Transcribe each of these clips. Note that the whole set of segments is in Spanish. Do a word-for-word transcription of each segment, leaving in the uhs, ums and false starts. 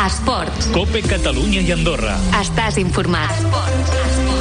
Esports. COPE Catalunya i Andorra. Estàs informat. Esports.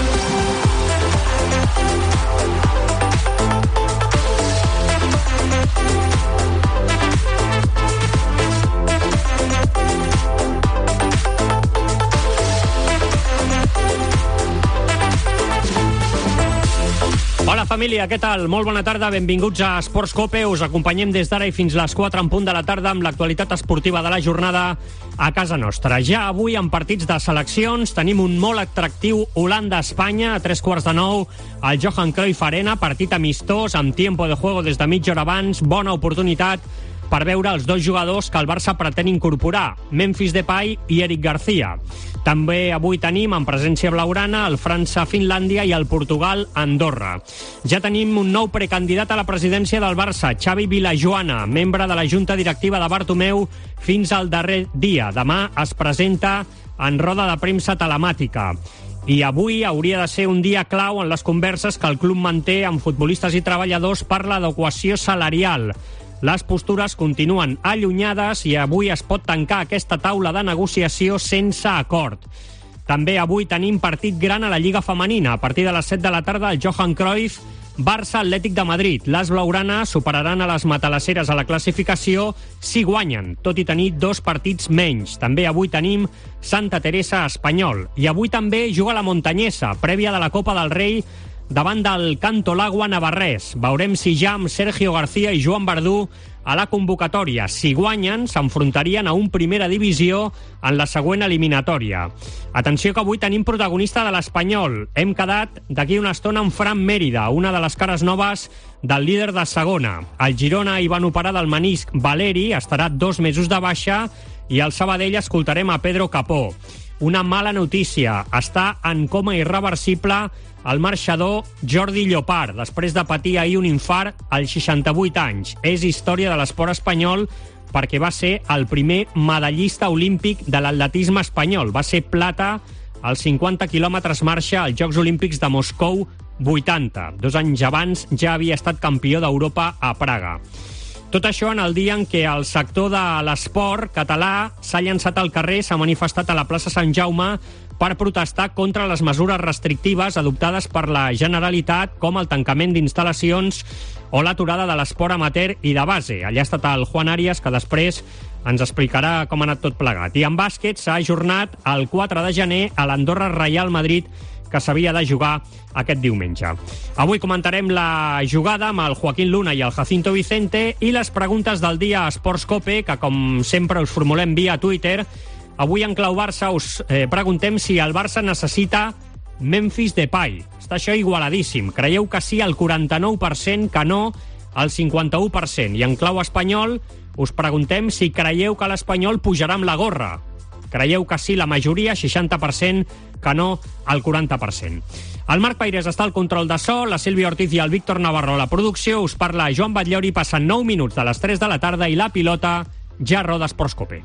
Hola família, què tal? Molt bona tarda, benvinguts a Esports COPE. Us acompanyem des d'ara i fins les quatre en punt de la tarda amb l'actualitat esportiva de la jornada a casa nostra. Ja avui en partits de seleccions tenim un molt atractiu Holanda-Espanya a tres quarts de nou al Johan Cruyff Arena, partit amistós amb tiempo de juego des de mitja hora abans, bona oportunitat per veure els dos jugadors que el Barça pretén incorporar, Memphis Depay i Eric García. També avui tenim en presència blaugrana el França-Finlàndia i el Portugal-Andorra. Ja tenim un nou precandidat a la presidència del Barça, Xavi Vilajoana, membre de la Junta Directiva de Bartomeu fins al darrer dia. Demà es presenta en roda de premsa telemàtica. I avui hauria de ser un dia clau en les converses que el club manté amb futbolistes i treballadors per l'adequació salarial. Les postures continuen allunyades i avui es pot tancar aquesta taula de negociació sense acord. També avui tenim partit gran a la Lliga Femenina. A partir de les set de la tarda, el Johan Cruyff, Barça Atlètic de Madrid. Les blaugranes superaran a les matalasseres a la classificació si guanyen, tot i tenir dos partits menys. També avui tenim Santa Teresa Espanyol. I avui també juga la Montanyesa, prèvia de la Copa del Rei, davant del Cantolagua navarrès. Veurem si ja amb Sergio García i Joan Verdú a la convocatòria. Si guanyen, s'enfrontarien a un primera divisió en la següent eliminatòria. Atenció que avui tenim protagonista de l'Espanyol. Hem quedat d'aquí una estona amb Fran Mérida, una de les cares noves del líder de segona. El Girona hi van operar del menisc Valeri, estarà dos mesos de baixa, i al Sabadell escoltarem a Pedro Capó. Una mala notícia, està en coma irreversible el marxador Jordi Llopart, després de patir ahir un infart als seixanta-vuit anys. És història de l'esport espanyol perquè va ser el primer medallista olímpic de l'atletisme espanyol. Va ser plata als cinquanta quilòmetres marxa als Jocs Olímpics de Moscou vuitanta. Dos anys abans ja havia estat campió d'Europa a Praga. Tot això en el dia en què el sector de l'esport català s'ha llançat al carrer, s'ha manifestat a la plaça Sant Jaume per protestar contra les mesures restrictives adoptades per la Generalitat, com el tancament d'instal·lacions o l'aturada de l'esport amateur i de base. Allà ha estat el Juan Arias, que després ens explicarà com ha anat tot plegat. I en bàsquet s'ha ajornat el quatre de gener a l'Andorra Real Madrid, que s'havia de jugar aquest diumenge. Avui comentarem la jugada amb el Joaquín Luna i el Jacinto Vicente i les preguntes del dia a Esports COPE, que com sempre us formulem via Twitter. Avui en Clau Barça us eh, preguntem si el Barça necessita Memphis Depay. Està això igualadíssim. Creieu que sí al quaranta-nou per cent, que no al cinquanta-u per cent. I en Clau Espanyol us preguntem si creieu que l'Espanyol pujarà amb la gorra. Creieu que sí la majoria, seixanta per cent, que no al quaranta per cent. El Marc Paires està al control de so, la Sílvia Ortiz i el Víctor Navarro a la producció. Us parla Joan Batllori, passen nou minuts de les tres de la tarda i la pilota ja roda Esports COPE.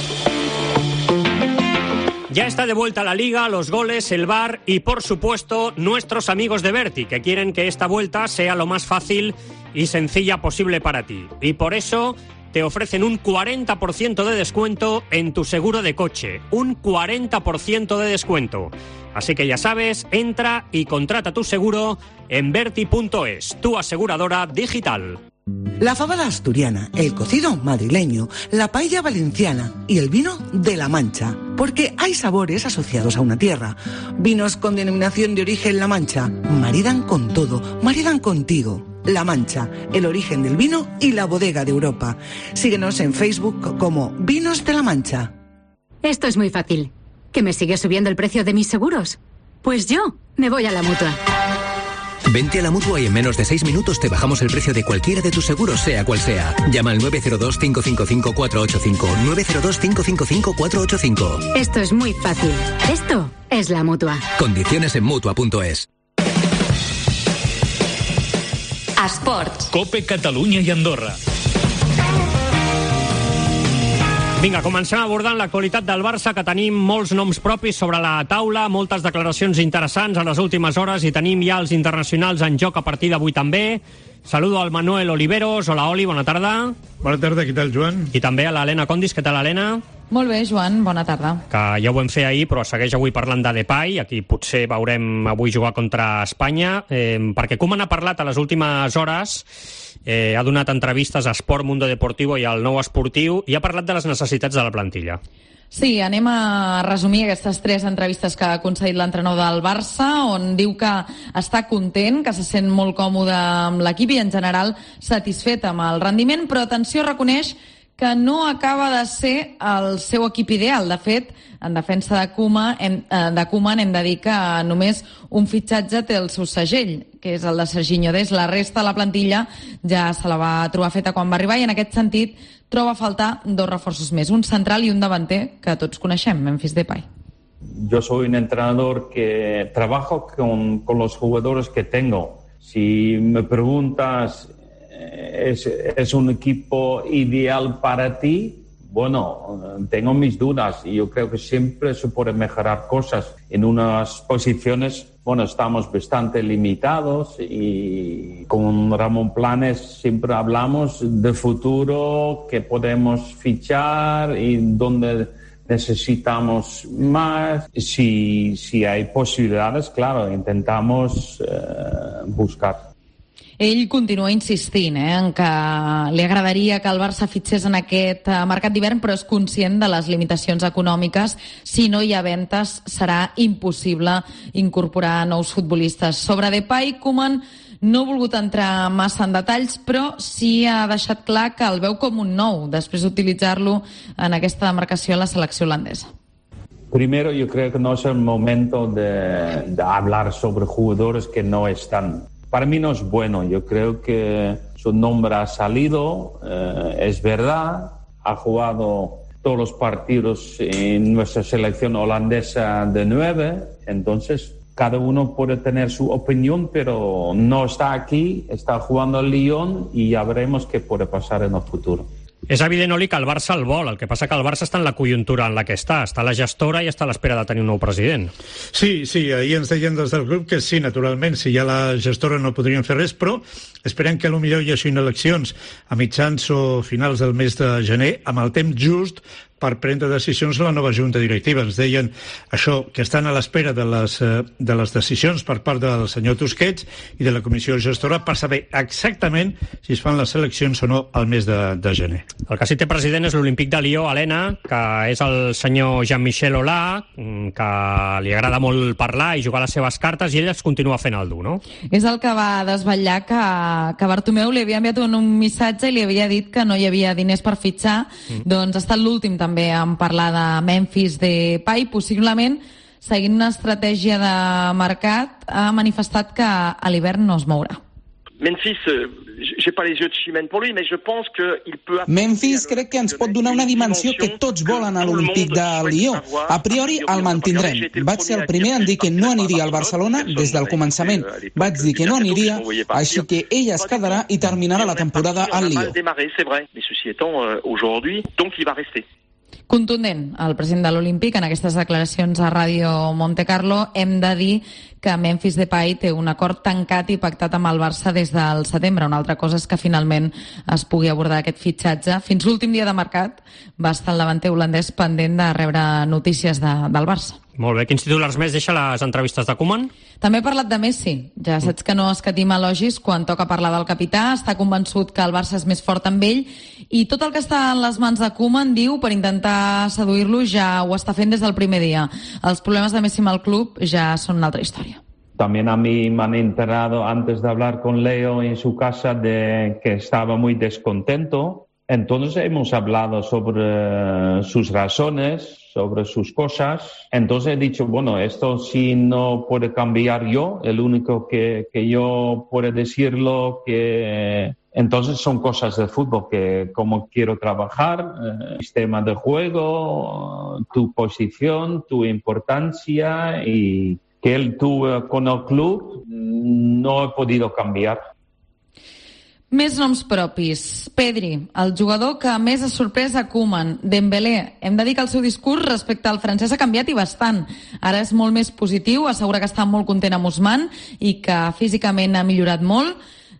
Ya está de vuelta la Liga, los goles, el V A R y, por supuesto, nuestros amigos de Berti, que quieren que esta vuelta sea lo más fácil y sencilla posible para ti. Y por eso te ofrecen un cuarenta por ciento de descuento en tu seguro de coche. Un cuarenta por ciento de descuento. Así que ya sabes, entra y contrata tu seguro en Berti punto es, tu aseguradora digital. La fábala asturiana, el cocido madrileño, la paella valenciana y el vino de La Mancha. Porque hay sabores asociados a una tierra. Vinos con denominación de origen La Mancha maridan con todo, maridan contigo. La Mancha, el origen del vino y la bodega de Europa. Síguenos en Facebook como Vinos de La Mancha. Esto es muy fácil. ¿Que me sigue subiendo el precio de mis seguros? Pues yo me voy a la Mutua. Vente a la Mutua y en menos de seis minutos te bajamos el precio de cualquiera de tus seguros, sea cual sea. Llama al nueve cero dos, cinco cinco cinco, cuatro ocho cinco. nueve cero dos, cinco cinco cinco, cuatro ocho cinco. Esto es muy fácil. Esto es la Mutua. Condiciones en Mutua punto es. Esports. COPE Catalunya i Andorra. Vinga, comencem abordant l'actualitat del Barça, que tenim molts noms propis sobre la taula, moltes declaracions interessants a les últimes hores i tenim ja els internacionals en joc a partir d'avui també. Saludo al Manuel Oliveros. Hola, Oli, bona tarda. Bona tarda, què tal, Joan? I també a l'Helena Condis. Què tal, Helena? Molt bé, Joan, bona tarda. Que ja ho vam fer ahir, però segueix avui parlant de Depay, aquí potser veurem avui jugar contra Espanya, eh, perquè Koeman ha parlat a les últimes hores, eh, ha donat entrevistes a Sport Mundo Deportivo i al Nou Esportiu, i ha parlat de les necessitats de la plantilla. Sí, anem a resumir aquestes tres entrevistes que ha concedit l'entrenador del Barça, on diu que està content, que se sent molt còmode amb l'equip i en general satisfet amb el rendiment, però atenció, reconeix que no acaba de ser el seu equip ideal. De fet, en defensa de Koeman hem, de Koeman hem de dir que només un fitxatge té el seu segell, que és el de Serginho Dest. La resta de la plantilla ja se la va trobar feta quan va arribar i en aquest sentit troba a faltar dos reforços més, un central i un davanter que tots coneixem, Memphis Depay. Yo soy un entrenador que trabajo con, con los jugadores que tengo. Si me preguntas, ¿es, ¿es un equipo ideal para ti? Bueno, tengo mis dudas y yo creo que siempre se puede mejorar cosas. En unas posiciones, bueno, estamos bastante limitados y con Ramón Planes siempre hablamos de futuro, que podemos fichar y dónde necesitamos más. Si, si hay posibilidades, claro, intentamos eh, buscar. Ell continua insistint eh, en que li agradaria que el Barça fitxés en aquest uh, mercat d'hivern, però és conscient de les limitacions econòmiques. Si no hi ha ventes, serà impossible incorporar nous futbolistes. Sobre Depay, Koeman no ha volgut entrar massa en detalls, però sí ha deixat clar que el veu com un nou, després d'utilitzar-lo en aquesta demarcació a la selecció holandesa. Primero, yo creo que no es el momento de, de hablar sobre jugadores que no están. Para mí no es bueno. Yo creo que su nombre ha salido, eh, es verdad, ha jugado todos los partidos en nuestra selección holandesa de nueve, entonces cada uno puede tener su opinión, pero no está aquí, está jugando al Lyon y ya veremos qué puede pasar en el futuro. És evident, Oli, que el Barça el vol. El que passa que el Barça està en la conjuntura en la que està. Està la gestora i està a l'espera de tenir un nou president. Sí, sí, ahir ens deien des del grup que sí, naturalment, si hi ha la gestora no podrien fer res, però esperem que potser hi hagi eleccions a mitjans o finals del mes de gener, amb el temps just per prendre decisions a la nova junta directiva. Ens deien això, que estan a l'espera de les, de les decisions per part del senyor Tusquets i de la comissió gestora per saber exactament si es fan les eleccions o no al mes de, de gener. El que sí té president és l'Olímpic de Lió, Helena, que és el senyor Jean-Michel Aulas, que li agrada molt parlar i jugar les seves cartes, i ell es continua fent el dur, no? És el que va desvetllar que, que Bartomeu li havia enviat un, un missatge i li havia dit que no hi havia diners per fitxar. Mm. Doncs ha estat l'últim també en parlar de Memphis Depay, possiblement seguint una estratègia de mercat, ha manifestat que a l'hivern no es mourà. Memphis, j'ai pas les yeux de Chimène pour lui, mais je pense que il peut... Memphis crec que ens pot donar una dimensió que tots volen a l'Olímpic de Lió. A priori el mantindrem. Vaig ser el primer en dir que no aniria al Barcelona des del començament. Vaig dir que no aniria, així que ell es quedarà i terminarà la temporada al Lió. Contundent, el president de l'Olímpic en aquestes declaracions a Ràdio Monte Carlo. Hem de dir que Memphis Depay té un acord tancat i pactat amb el Barça des del setembre. Una altra cosa és que finalment es pugui abordar aquest fitxatge. Fins l'últim dia de mercat va estar el davanter holandès pendent de rebre notícies de, del Barça. Molt bé. Quins titulars més deixa les entrevistes de Koeman? També ha parlat de Messi. Ja saps que no escatima elogis quan toca parlar del capità. Està convençut que el Barça és més fort amb ell i tot el que està en les mans de Koeman, diu, per intentar seduir-lo, ja ho està fent des del primer dia. Els problemes de Messi amb el club ja són una altra història. También a mí me han enterado antes de hablar con Leo en su casa de que estaba muy descontento. Entonces hemos hablado sobre sus razones, sobre sus cosas. Entonces he dicho, bueno, esto sí no puede cambiar yo. El único que, que yo puedo decirlo que... Entonces son cosas de fútbol, que cómo quiero trabajar, eh, sistema de juego, tu posición, tu importancia y que él tuvo con el club no he podido cambiar. Més noms propis. Pedri, el jugador que més ha sorprès a Koeman. Dembélé. Hem de dir que el seu discurs respecte al francès ha canviat i bastant. Ara és molt més positiu, assegura que està molt content amb Ousmane i que físicament ha millorat molt.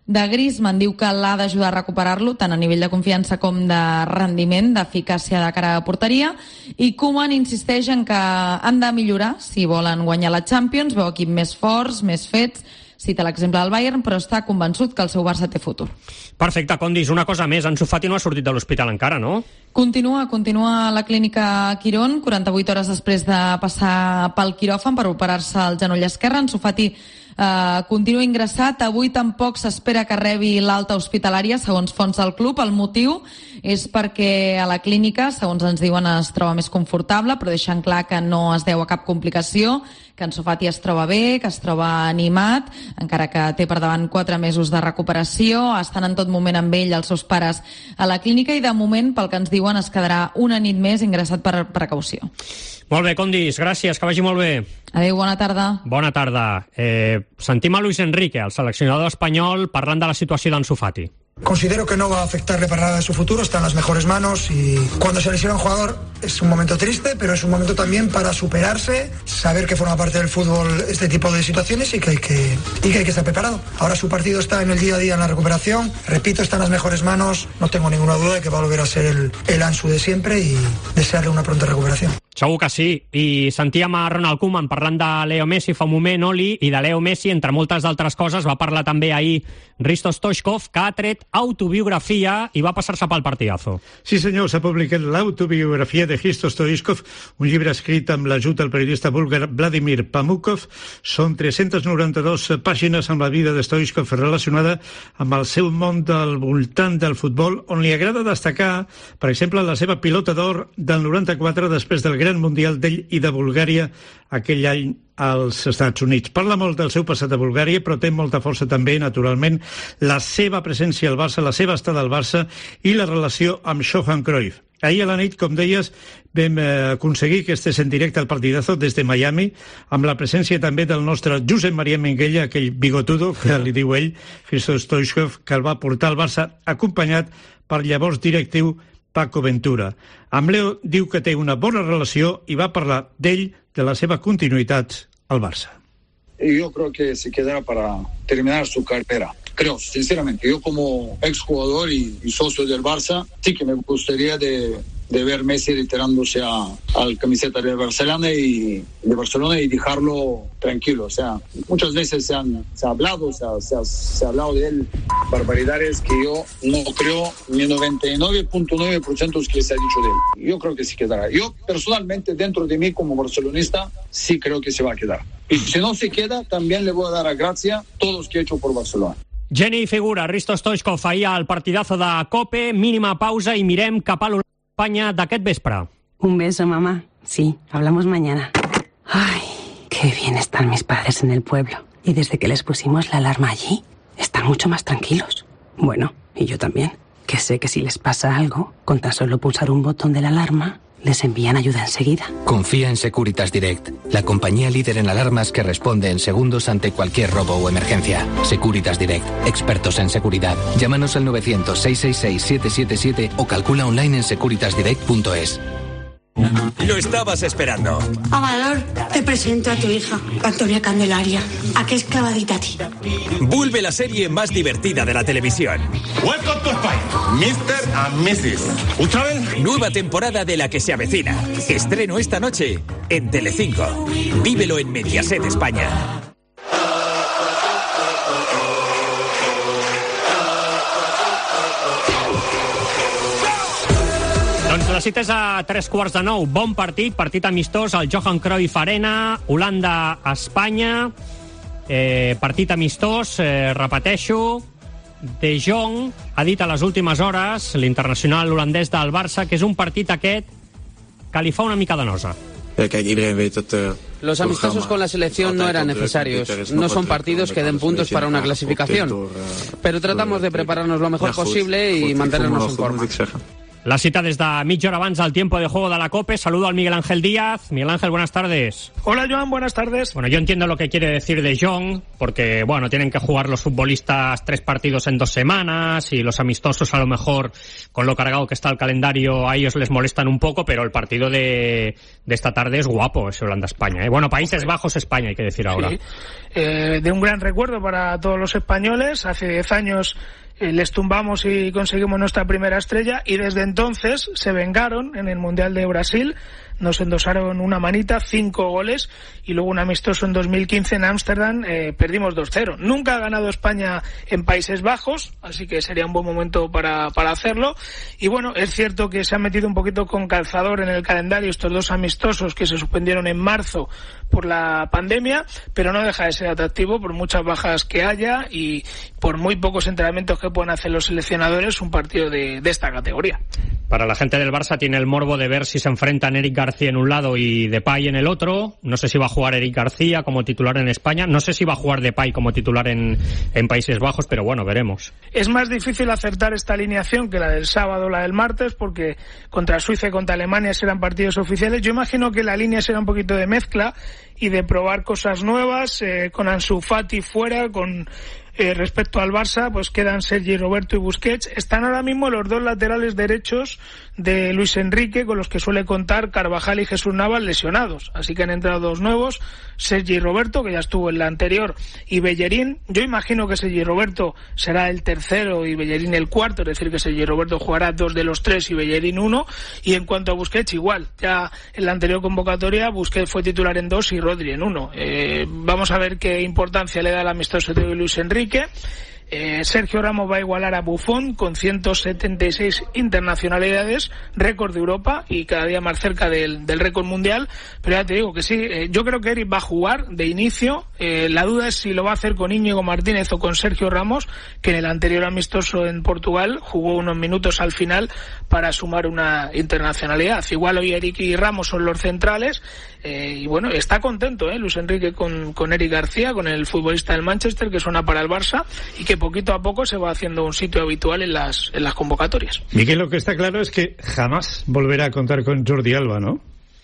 de Griezmann. Diu que l'ha d'ajudar a recuperar-lo tant a nivell de confiança com de rendiment, d'eficàcia de cara a porteria, i Koeman insisteix en que han de millorar si volen guanyar la Champions, veu equip més forts, més fets, cita l'exemple del Bayern, però està convençut que el seu Barça té futur. Perfecte, Condis, una cosa més, Ansu Fati no ha sortit de l'hospital encara, no? Continua, continua a la clínica Quirón, quaranta-vuit hores després de passar pel quiròfan per operar-se el genoll esquerre. Ansu Fati Uh, continua ingressat. Avui tampoc s'espera que rebi l'alta hospitalària, segons fonts del club. El motiu és perquè a la clínica, segons ens diuen, es troba més confortable, però deixant clar que no es deu a cap complicació, que Ansu Fati es troba bé, que es troba animat, encara que té per davant quatre mesos de recuperació. Estan en tot moment amb ell els seus pares a la clínica i de moment, pel que ens diuen, es quedarà una nit més ingressat per precaució. Molt bé, Condis, gràcies, que vagi molt bé. Adéu, bona tarda. Bona tarda. Eh, sentim a Luis Enrique, el seleccionador espanyol, parlant de la situació d'Ansu Fati. Considero que no va a afectarle para nada de su futuro, está en las mejores manos y cuando se lesiona un jugador es un momento triste, pero es un momento también para superarse, saber que forma parte del fútbol este tipo de situaciones y que hay que, y que, hay que estar preparado. Ahora su partido está en el día a día en la recuperación, repito, está en las mejores manos, no tengo ninguna duda de que va a volver a ser el, el Ansu de siempre y desearle una pronta recuperación. Segur que sí. I sentíem a Ronald Koeman parlant de Leo Messi fa un moment, Oli, i de Leo Messi, entre moltes d'altres coses, va parlar també ahir Risto Stoichkov, que ha tret autobiografia i va passar-se pel partidazo. Sí, senyor, s'ha publicat l'autobiografia de Risto Stoichkov, un llibre escrit amb l'ajut del periodista búlgar Vladimir Pamukov. Són tres-centes noranta-dues pàgines amb la vida de Stoichkov relacionada amb el seu món del voltant del futbol, on li agrada destacar, per exemple, la seva pilota d'or del noranta-quatre després del Gran Mundial d'ell i de Bulgària aquell any als Estats Units. Parla molt del seu passat a Bulgària, però té molta força també, naturalment, la seva presència al Barça, la seva estada al Barça i la relació amb Johan Cruyff. Ahir a la nit, com deies, vam eh, aconseguir que estés en directe al partidazo des de Miami, amb la presència també del nostre Josep Maria Minguella, aquell bigotudo, que li diu ell, Risto Stoichkov, que el va portar al Barça acompanyat per llavors directiu Paco Ventura. Amb Leo diu que té una bona relació i va parlar d'ell, de la seva continuïtat al Barça. Yo creo que se quedará para terminar su carrera. Creo, sinceramente, yo como exjugador y, y socio del Barça, sí que me gustaría de, de ver Messi retirándose a, al camiseta de Barcelona y de Barcelona y dejarlo tranquilo. O sea, muchas veces se, han, se ha hablado, se ha, se, ha, se ha hablado de él barbaridades que yo no creo ni noventa y nueve punto nueve por ciento que se ha dicho de él. Yo creo que se quedará. Yo personalmente, dentro de mí como barcelonista, sí creo que se va a quedar. Y si no se queda, también le voy a dar a gracia a todos los que he hecho por Barcelona. Geni figura, Risto Stoichkov ahir al partidazo de COPE, mínima pausa i mirem cap a l'Espanya d'aquest vespre. Un beso, mamá. Sí, hablamos mañana. Ay, qué bien están mis padres en el pueblo. Y desde que les pusimos la alarma allí, están mucho más tranquilos. Bueno, y yo también, que sé que si les pasa algo, con tan solo pulsar un botón de la alarma, les envían ayuda enseguida. Confía en Securitas Direct, la compañía líder en alarmas que responde en segundos ante cualquier robo o emergencia. Securitas Direct, expertos en seguridad. Llámanos al novecientos, seiscientos sesenta y seis, siete siete siete o calcula online en securitas direct punto es. Lo estabas esperando. Amador, te presento a tu hija, Antonia Candelaria. ¿A qué es clavadita a ti? Vuelve la serie más divertida de la televisión. Welcome to Spain, mister and missus ¿Ultravel? Nueva temporada de La que se avecina. Estreno esta noche en Telecinco. Vívelo en Mediaset España. Doncs la cita és a tres quarts de nou. Bon partit, partit amistós al Johan Cruyff Arena, Holanda-Espanya. Eh, partit amistós, eh, repeteixo. De Jong ha dit a les últimes hores, l'internacional holandès del Barça, que és un partit aquest que li fa una mica de nosa. Los amistosos con la selección no eran necesarios. No son partidos que den puntos para una clasificación. Pero tratamos de prepararnos lo mejor posible y mantenernos en forma. La cita desde mitja hora abans del tiempo de juego de la COPE. Saludo al Miguel Ángel Díaz. Miguel Ángel, buenas tardes. Hola, Joan, buenas tardes. Bueno, yo entiendo lo que quiere decir De Jong, porque, bueno, tienen que jugar los futbolistas tres partidos en dos semanas y los amistosos, a lo mejor, con lo cargado que está el calendario, a ellos les molestan un poco, pero el partido de, de esta tarde es guapo, ese Holanda-España, ¿eh? Bueno, Países okay. Bajos-España, hay que decir ahora. Sí. Eh, de un gran recuerdo para todos los españoles. Hace diez años eh, les tumbamos y conseguimos nuestra primera estrella, y desde entonces se vengaron en el Mundial de Brasil. Nos endosaron una manita, cinco goles, y luego un amistoso en dos mil quince en Ámsterdam, eh, perdimos dos cero. Nunca ha ganado España en Países Bajos, así que sería un buen momento para, para hacerlo. Y bueno, es cierto que se han metido un poquito con calzador en el calendario estos dos amistosos que se suspendieron en marzo por la pandemia, pero no deja de ser atractivo por muchas bajas que haya y por muy pocos entrenamientos que puedan hacer los seleccionadores, un partido de, de esta categoría. Para la gente del Barça tiene el morbo de ver si se enfrentan Eric García en un lado y Depay en el otro. No sé si va a jugar Eric García como titular en España. No sé si va a jugar Depay como titular en, en Países Bajos, pero bueno, veremos. Es más difícil acertar esta alineación que la del sábado o la del martes, porque contra Suiza y contra Alemania serán partidos oficiales. Yo imagino que la línea será un poquito de mezcla y de probar cosas nuevas, eh, con Ansu Fati fuera, con... Eh, respecto al Barça, pues quedan Sergi Roberto y Busquets. Están ahora mismo los dos laterales derechos de Luis Enrique, con los que suele contar Carvajal y Jesús Navas, lesionados. Así que han entrado dos nuevos, Sergi Roberto, que ya estuvo en la anterior, y Bellerín. Yo imagino que Sergi Roberto será el tercero y Bellerín el cuarto, es decir, que Sergi Roberto jugará dos de los tres y Bellerín uno. Y en cuanto a Busquets, igual. Ya en la anterior convocatoria, Busquets fue titular en dos y Rodri en uno. Eh, vamos a ver qué importancia le da el amistoso de Luis Enrique. Eh, Sergio Ramos va a igualar a Buffon con ciento setenta y seis internacionalidades, récord de Europa y cada día más cerca del, del récord mundial. Pero ya te digo que sí, eh, yo creo que Eric va a jugar de inicio. Eh, la duda es si lo va a hacer con Íñigo Martínez o con Sergio Ramos, que en el anterior amistoso en Portugal jugó unos minutos al final para sumar una internacionalidad. Igual hoy Eric y Ramos son los centrales. Eh, y bueno, está contento eh, Luis Enrique con, con Eric García, con el futbolista del Manchester, que suena para el Barça y que poquito a poco se va haciendo un sitio habitual en las, en las convocatorias. Miguel, lo que está claro es que jamás volverá a contar con Jordi Alba, ¿no?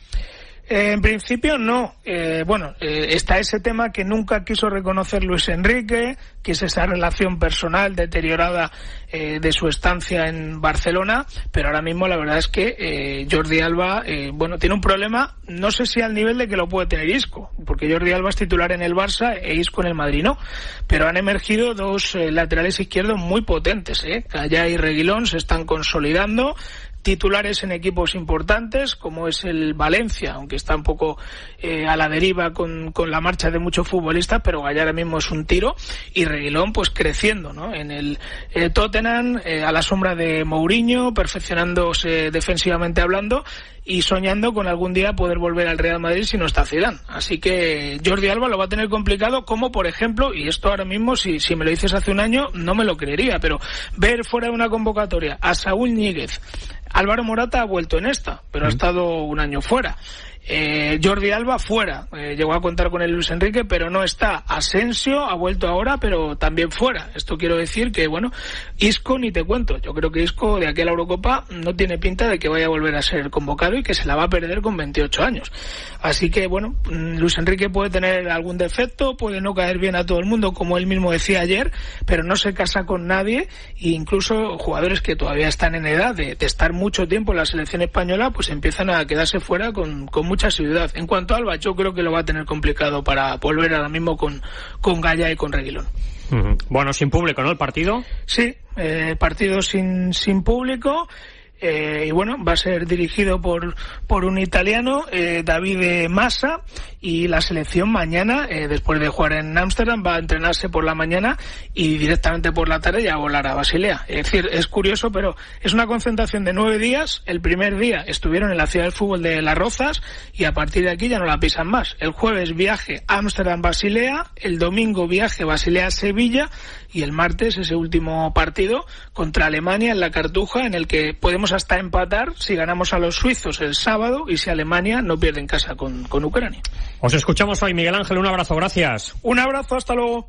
Eh, en principio no. Eh, bueno, eh, está ese tema que nunca quiso reconocer Luis Enrique, que es esa relación personal deteriorada eh, de su estancia en Barcelona, pero ahora mismo la verdad es que eh, Jordi Alba, eh, bueno, tiene un problema, no sé si al nivel de que lo puede tener Isco, porque Jordi Alba es titular en el Barça e Isco en el Madrid no, pero han emergido dos eh, laterales izquierdos muy potentes, eh. Callá y Reguilón se están consolidando, titulares en equipos importantes como es el Valencia, aunque está un poco eh, a la deriva con, con la marcha de muchos futbolistas, pero allá ahora mismo es un tiro, y Reguilón pues creciendo, ¿no? En el eh, Tottenham, eh, a la sombra de Mourinho, perfeccionándose defensivamente hablando y soñando con algún día poder volver al Real Madrid si no está Zidane. Así que Jordi Alba lo va a tener complicado, como por ejemplo, y esto ahora mismo si, si me lo dices hace un año no me lo creería, pero ver fuera de una convocatoria a Saúl Ñíguez. Álvaro Morata ha vuelto en esta, pero ha estado un año fuera. Eh, Jordi Alba fuera, eh, llegó a contar con el Luis Enrique, pero no está. Asensio ha vuelto ahora, pero también fuera. Esto quiero decir que, bueno, Isco ni te cuento. Yo creo que Isco de aquí a la Eurocopa no tiene pinta de que vaya a volver a ser convocado y que se la va a perder con veintiocho años. Así que, bueno, Luis Enrique puede tener algún defecto, puede no caer bien a todo el mundo, como él mismo decía ayer, pero no se casa con nadie, e incluso jugadores que todavía están en edad de, de estar mucho tiempo en la selección española, pues empiezan a quedarse fuera con, con mucha asiduidad. En cuanto a Alba, yo creo que lo va a tener complicado para volver ahora mismo con, con Gaya y con Reguilón. Uh-huh. Bueno, sin público, ¿no? El partido. Sí, eh, partido sin, sin público. Eh, y bueno, va a ser dirigido por por un italiano, eh, Davide Massa, y la selección mañana, eh, después de jugar en Ámsterdam, va a entrenarse por la mañana y directamente por la tarde ya volar a Basilea. Es decir, es curioso, pero es una concentración de nueve días. El primer día estuvieron en la ciudad del fútbol de Las Rozas y a partir de aquí ya no la pisan más. El jueves viaje Ámsterdam-Basilea, el domingo viaje Basilea-Sevilla y el martes ese último partido contra Alemania en la Cartuja, en el que podemos hasta empatar si ganamos a los suizos el sábado y si Alemania no pierde en casa con, con Ucrania. Os escuchamos hoy, Miguel Ángel, un abrazo, gracias. Un abrazo, hasta luego.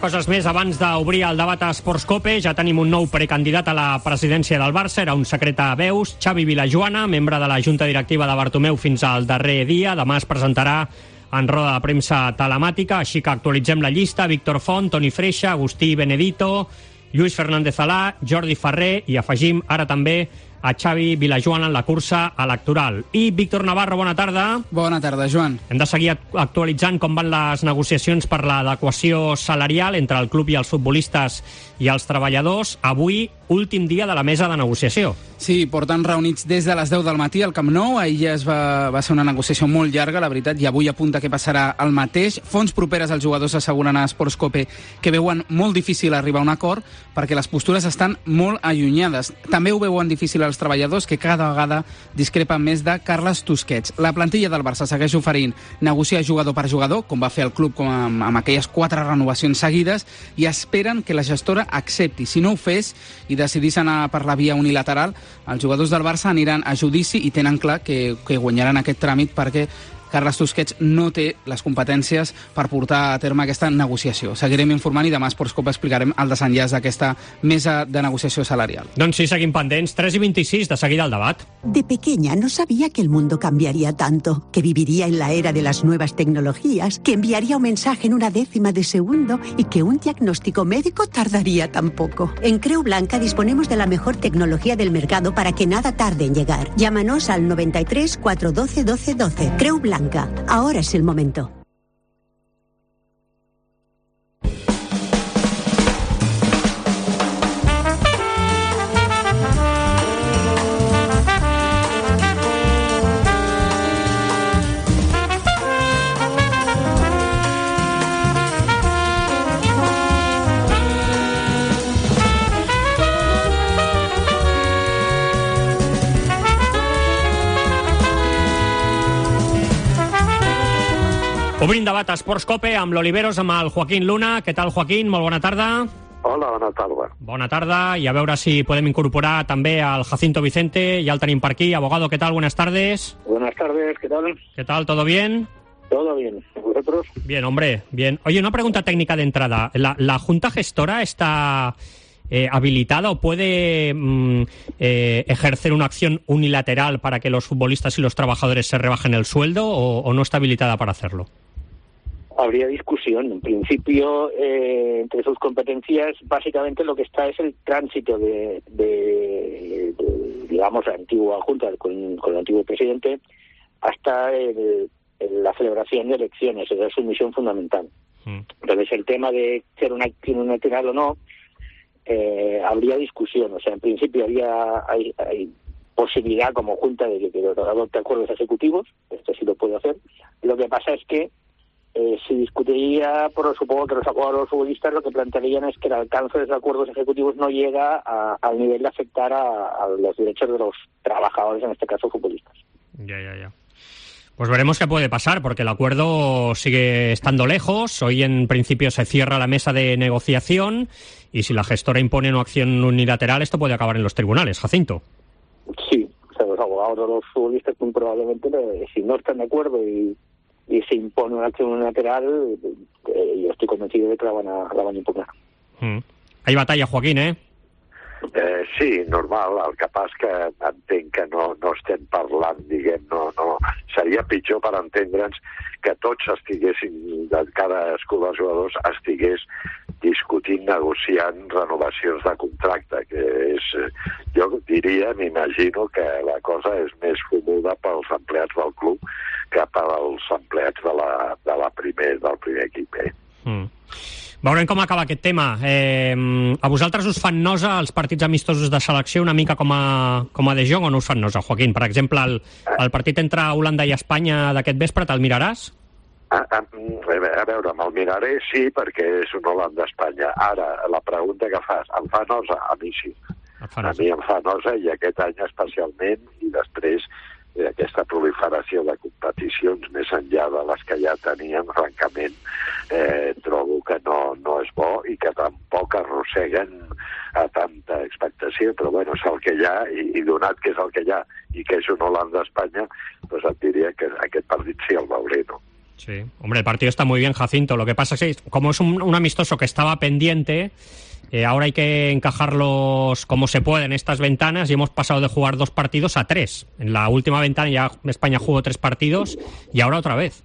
coses més abans d'obrir el debat a Esports Cope. Ja tenim un nou precandidat a la presidència del Barça, era un secret a veus, Xavi Vilajoana, membre de la Junta Directiva de Bartomeu fins al darrer dia. Demà es presentarà en roda de premsa telemàtica, així que actualitzem la llista. Víctor Font, Toni Freixa, Agustí Benedito, Lluís Fernández Alà, Jordi Ferrer i afegim ara també a Xavi Vilajoana en la cursa electoral. I Víctor Navarro, bona tarda. Bona tarda, Joan. Hem de seguir actualitzant com van les negociacions per l'adequació salarial entre el club i els futbolistes i els treballadors. Avui, últim dia de la mesa de negociació. Sí, porten reunits des de les deu del matí al Camp Nou. Ahir ja es va, va ser una negociació molt llarga, la veritat, i avui apunta que passarà el mateix. Fonts properes als jugadors asseguren a Esports Cope que veuen molt difícil arribar a un acord perquè les postures estan molt allunyades. També ho veuen difícil els treballadors, que cada vegada discrepen més de Carles Tusquets. La plantilla del Barça segueix oferint negociar jugador per jugador, com va fer el club com amb, amb aquelles quatre renovacions seguides, i esperen que la gestora accepti. Si no ho fes i decidís anar per la via unilateral, els jugadors del Barça aniran a judici i tenen clar que, que guanyaran aquest tràmit perquè Carles Tusquets no té les competències per portar a terme aquesta negociació. Seguirem informant i demà a Esports Cope explicarem el desenllaç d'aquesta mesa de negociació salarial. Doncs sí, seguim pendents. tres i vint-i-sis, de seguida el debat. De pequeña no sabía que el mundo cambiaría tanto, que viviría en la era de las nuevas tecnologías, que enviaría un mensaje en una décima de segundo y que un diagnóstico médico tardaría tan poco. En Creu Blanca disponemos de la mejor tecnología del mercado para que nada tarde en llegar. Llámanos al noventa y tres, cuatrocientos doce, doce doce. Creu Blanca. Ahora es el momento. Obrim debat a Esports Cope amb l'Oliveros, amb el Joaquín Luna. Què tal, Joaquín? Molt bona tarda. Hola, bona tarda. Bona tarda, i a veure si podem incorporar també al Jacinto Vicente, ja el tenim per aquí. Abogado, ¿qué tal? Buenas tardes. Buenas tardes, ¿qué tal? ¿Qué tal? ¿Todo bien? Todo bien. ¿Vosotros? Bien, hombre, bien. Oye, una pregunta técnica de entrada. ¿La, la Junta Gestora está eh, habilitada o puede mm, eh, ejercer una acción unilateral para que los futbolistas y los trabajadores se rebajen el sueldo o, o no está habilitada para hacerlo? Habría discusión. En principio, eh, entre sus competencias, básicamente lo que está es el tránsito de, de, de digamos, la antigua Junta con, con el antiguo presidente hasta el, el, la celebración de elecciones. Esa es su misión fundamental. Mm. Entonces, el tema de ser una acción unilateral o no, eh, habría discusión. O sea, en principio había hay, hay posibilidad como Junta de que adopte acuerdos ejecutivos. Esto sí lo puede hacer. Lo que pasa es que Eh, se discutiría, por supongo que los acuerdos futbolistas lo que plantearían es que el alcance de esos acuerdos ejecutivos no llega a, al nivel de afectar a, a los derechos de los trabajadores, en este caso futbolistas. Ya, ya, ya. Pues veremos qué puede pasar, porque el acuerdo sigue estando lejos. Hoy, en principio, se cierra la mesa de negociación y si la gestora impone una acción unilateral, esto puede acabar en los tribunales. Jacinto. Sí, o sea, los abogados de los futbolistas muy probablemente, si no están de acuerdo y y se impone una acción unilateral, eh, yo estoy convencido de que la van a, la van a impugnar. Mm. Hay batalla, Joaquín, eh? Eh, sí, normal. El que passa que entenc que no, no estem parlant, diguem, no, no. Seria pitjor per entendre'ns que tots estiguessin, de cadascú dels jugadors estigués discutint, negociant renovacions de contracte, que és, jo diria, m'imagino que la cosa és més còmoda pels empleats del club que pels empleats de la, de la primer, del primer equip. Eh? Mm. Veurem com acaba aquest tema. Eh, a vosaltres us fan nosa els partits amistosos de selecció una mica com a, com a de joc o no us fan nosa, Joaquín? Per exemple, el, el partit entre Holanda i Espanya d'aquest vespre, te'l miraràs? A, a, a veure, me'l miraré, sí, perquè és un Holanda-Espanya. Ara, la pregunta que fas, em fa nosa? A mi sí. A mi em fa nosa, i aquest any especialment, i després aquesta proliferació de competicions més enllà de les que ja teníem, francament, eh, trobo que no, no és bo i que tampoc arrosseguen a tanta expectació, però bueno, és el que hi ha, i, i donat que és el que hi ha i que és un Holanda-Espanya, doncs et diria que aquest partit sí el veuré, no? Sí, hombre, el partido está muy bien, Jacinto. Lo que pasa es que como es un, un amistoso que estaba pendiente, eh, ahora hay que encajarlos como se puede en estas ventanas y hemos pasado de jugar dos partidos a tres. En la última ventana ya España jugó tres partidos y ahora otra vez.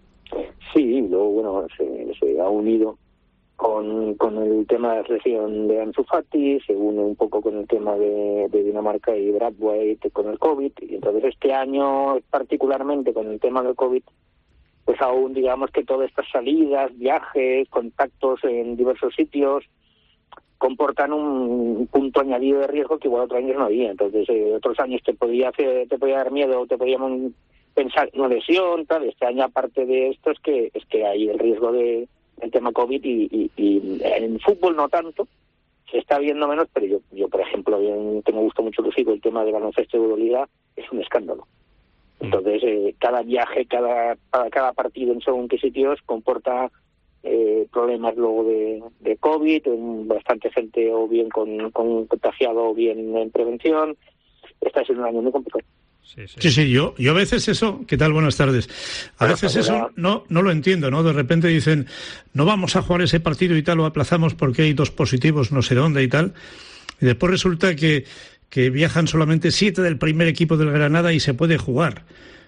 Sí, luego, bueno, se, se ha unido con, con el tema de la selección de Ansu Fati, se une un poco con el tema de, de Dinamarca y Braithwaite con el COVID, y entonces este año, particularmente con el tema del COVID, pues aún digamos que todas estas salidas, viajes, contactos en diversos sitios comportan un punto añadido de riesgo que igual otros años no había. Entonces, eh, otros años te podía hacer, te podía dar miedo, te podíamos pensar en una lesión, tal. Este año, aparte de esto, es que es que hay el riesgo de el tema COVID y, y, y en fútbol no tanto, se está viendo menos, pero yo, yo por ejemplo, yo, que me gusta mucho lo sigo, el tema de baloncesto de Euroliga es un escándalo. Entonces, eh, cada viaje, cada cada partido en según qué sitios comporta eh, problemas luego de, de COVID, bastante gente o bien con, con contagiado o bien en prevención. Está siendo un año muy complicado. Sí, sí, sí, sí yo, yo a veces eso, ¿qué tal? Buenas tardes. A veces eso no, no lo entiendo, ¿no? De repente dicen, no vamos a jugar ese partido y tal, lo aplazamos porque hay dos positivos no sé dónde y tal. Y después resulta que, que viajan solamente siete del primer equipo del Granada y se puede jugar.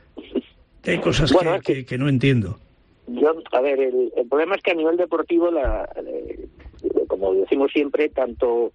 Hay cosas bueno, que, es que, que, que no entiendo. Yo, a ver, el, el problema es que a nivel deportivo, la, eh, como decimos siempre, tanto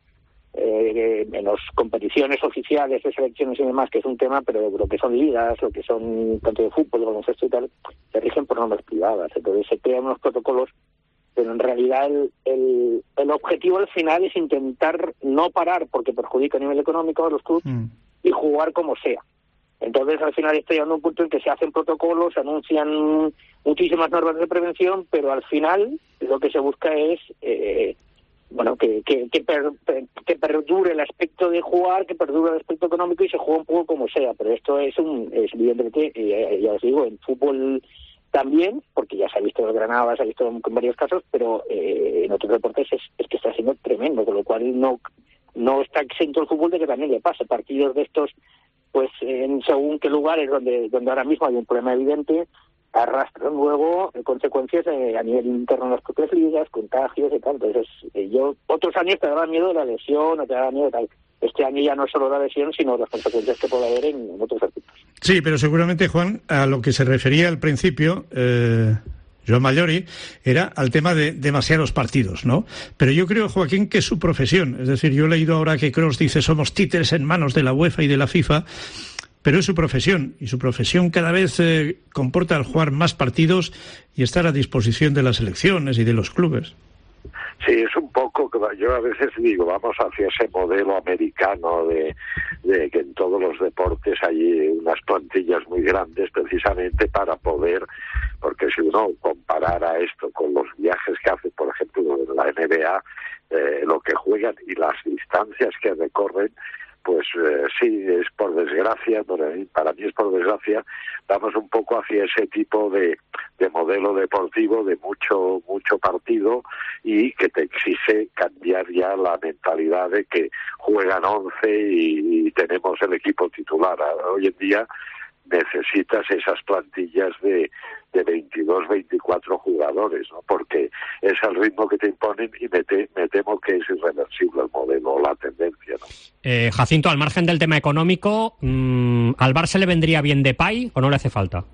eh, en las competiciones oficiales de selecciones y demás, que es un tema, pero lo que son ligas, lo que son tanto de fútbol, de baloncesto y tal, se rigen por normas privadas. Entonces se crean unos protocolos, pero en realidad el, el, el objetivo al final es intentar no parar, porque perjudica a nivel económico a los clubes, mm. y jugar como sea. Entonces, al final está llegando a un punto en que se hacen protocolos, se anuncian muchísimas normas de prevención, pero al final lo que se busca es eh, bueno que que, que, per, que perdure el aspecto de jugar, que perdure el aspecto económico y se juega un poco como sea. Pero esto es, un es evidentemente, eh, ya os digo, en fútbol también, porque ya se ha visto en Granada, se ha visto en, en varios casos, pero eh, en otros deportes es, es que está siendo tremendo, con lo cual no, no está exento el fútbol de que también le pase. Partidos de estos, pues en según qué lugares donde donde ahora mismo hay un problema evidente, arrastran luego eh, consecuencias eh, a nivel interno en las propias ligas, contagios y tal. Entonces, eh, yo otros años te daba miedo de la lesión, o te daba miedo de tal. Este año ya no es solo la lesión, sino las consecuencias que puede haber en, en otros aspectos. Sí, pero seguramente, Juan, a lo que se refería al principio, eh, Joan Mallori, era al tema de demasiados partidos, ¿no? Pero yo creo, Joaquín, que es su profesión. Es decir, yo he leído ahora que Kroos dice somos títeres en manos de la UEFA y de la FIFA, pero es su profesión, y su profesión cada vez eh, comporta el jugar más partidos y estar a disposición de las selecciones y de los clubes. Sí, es un poco, yo a veces digo, vamos hacia ese modelo americano de, de que en todos los deportes hay unas plantillas muy grandes precisamente para poder, porque si uno comparara esto con los viajes que hace, por ejemplo, en la N B A, eh, lo que juegan y las distancias que recorren, pues eh, sí, es por desgracia, para mí es por desgracia, vamos un poco hacia ese tipo de, de modelo deportivo de mucho mucho partido y que te exige cambiar ya la mentalidad de que juegan once y, y tenemos el equipo titular. Hoy en día necesitas esas plantillas de, de veintidós, veinticuatro jugadores, ¿no? Porque es el ritmo que te imponen y me, te, me temo que es irreversible el modelo o la tendencia, ¿no? Eh, Jacinto, al margen del tema económico, mmm, ¿al Barça le vendría bien Depay o no le hace falta?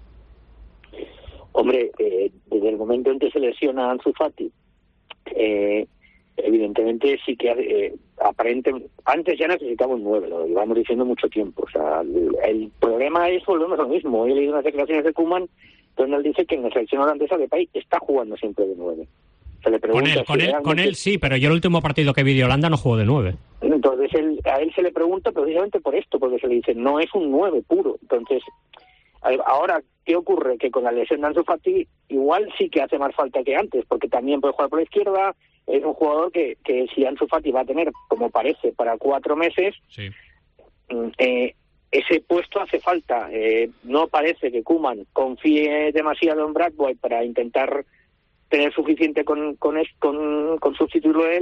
Hombre, eh, desde el momento en que se lesiona Ansu Fati, eh, evidentemente sí que eh, aparentemente antes ya necesitaba un nueve, lo llevamos diciendo mucho tiempo. O sea, el, el problema es, volvemos a lo mismo. He leído unas declaraciones de Koeman donde él dice que en la selección holandesa Depay está jugando siempre de nueve. Se le pregunta con él, si con, él realmente... con él sí, pero yo el último partido que vi de Holanda no jugó de nueve. Entonces él, a él se le pregunta precisamente por esto, porque se le dice, no es un nueve puro. Entonces, ahora, ¿qué ocurre? Que con la lesión de Ansu Fati igual sí que hace más falta que antes, porque también puede jugar por la izquierda. Es un jugador que, que si Ansu Fati va a tener, como parece, para cuatro meses, sí. eh, ese puesto hace falta. Eh, no parece que Koeman confíe demasiado en Braithwaite para intentar tener suficiente con con, con, con sustituirlo a él,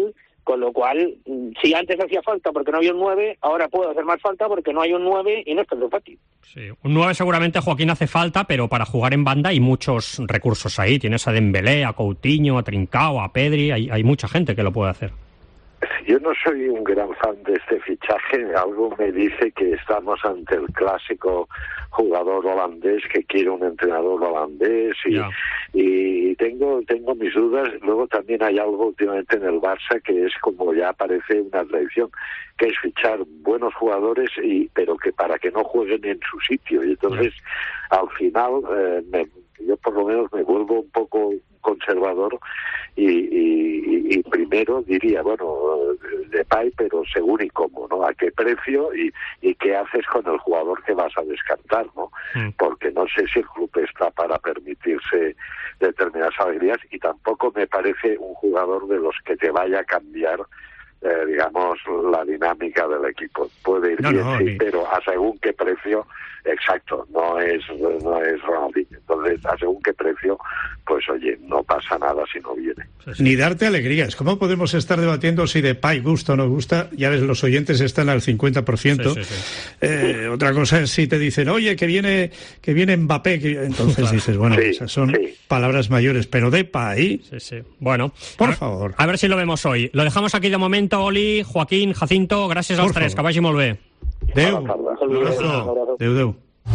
Con lo cual, si antes hacía falta porque no había un nueve, ahora puede hacer más falta porque no hay un nueve y no es tan fácil. Sí, un nueve seguramente, Joaquín, hace falta, pero para jugar en banda hay muchos recursos ahí. Tienes a Dembélé, a Coutinho, a Trincao, a Pedri, hay, hay mucha gente que lo puede hacer. Yo no soy un gran fan de este fichaje. Algo me dice que estamos ante el clásico jugador holandés que quiere un entrenador holandés y, yeah. y tengo tengo mis dudas. Luego también hay algo últimamente en el Barça que es como ya parece una tradición, que es fichar buenos jugadores y pero que para que no jueguen en su sitio. Y entonces yeah. al final eh, me, yo por lo menos me vuelvo un poco conservador y, y, y primero diría, bueno, Depay, pero según y cómo, ¿no? A qué precio y, y qué haces con el jugador que vas a descartar, ¿no? Mm. Porque no sé si el club está para permitirse determinadas alegrías y tampoco me parece un jugador de los que te vaya a cambiar Eh, digamos, la dinámica del equipo. Puede ir no, bien, no, sí, ni... pero a según qué precio, exacto, no es no es Ronaldinho. Entonces, a según qué precio, pues oye, no pasa nada si no viene. Sí, sí. Ni darte alegrías. ¿Cómo podemos estar debatiendo si Depay gusta o no gusta? Ya ves, los oyentes están al cincuenta por ciento. Sí, sí, sí. Eh, otra cosa es si te dicen, oye, que viene que viene Mbappé, que... entonces claro. dices, bueno, sí, esas son sí. palabras mayores, pero Depay... Sí, sí. Bueno, por a, favor. A ver si lo vemos hoy. Lo dejamos aquí de momento. Oli, Joaquín, Jacinto, gràcies als tres, que vagi molt bé. Adéu. Adéu, adéu.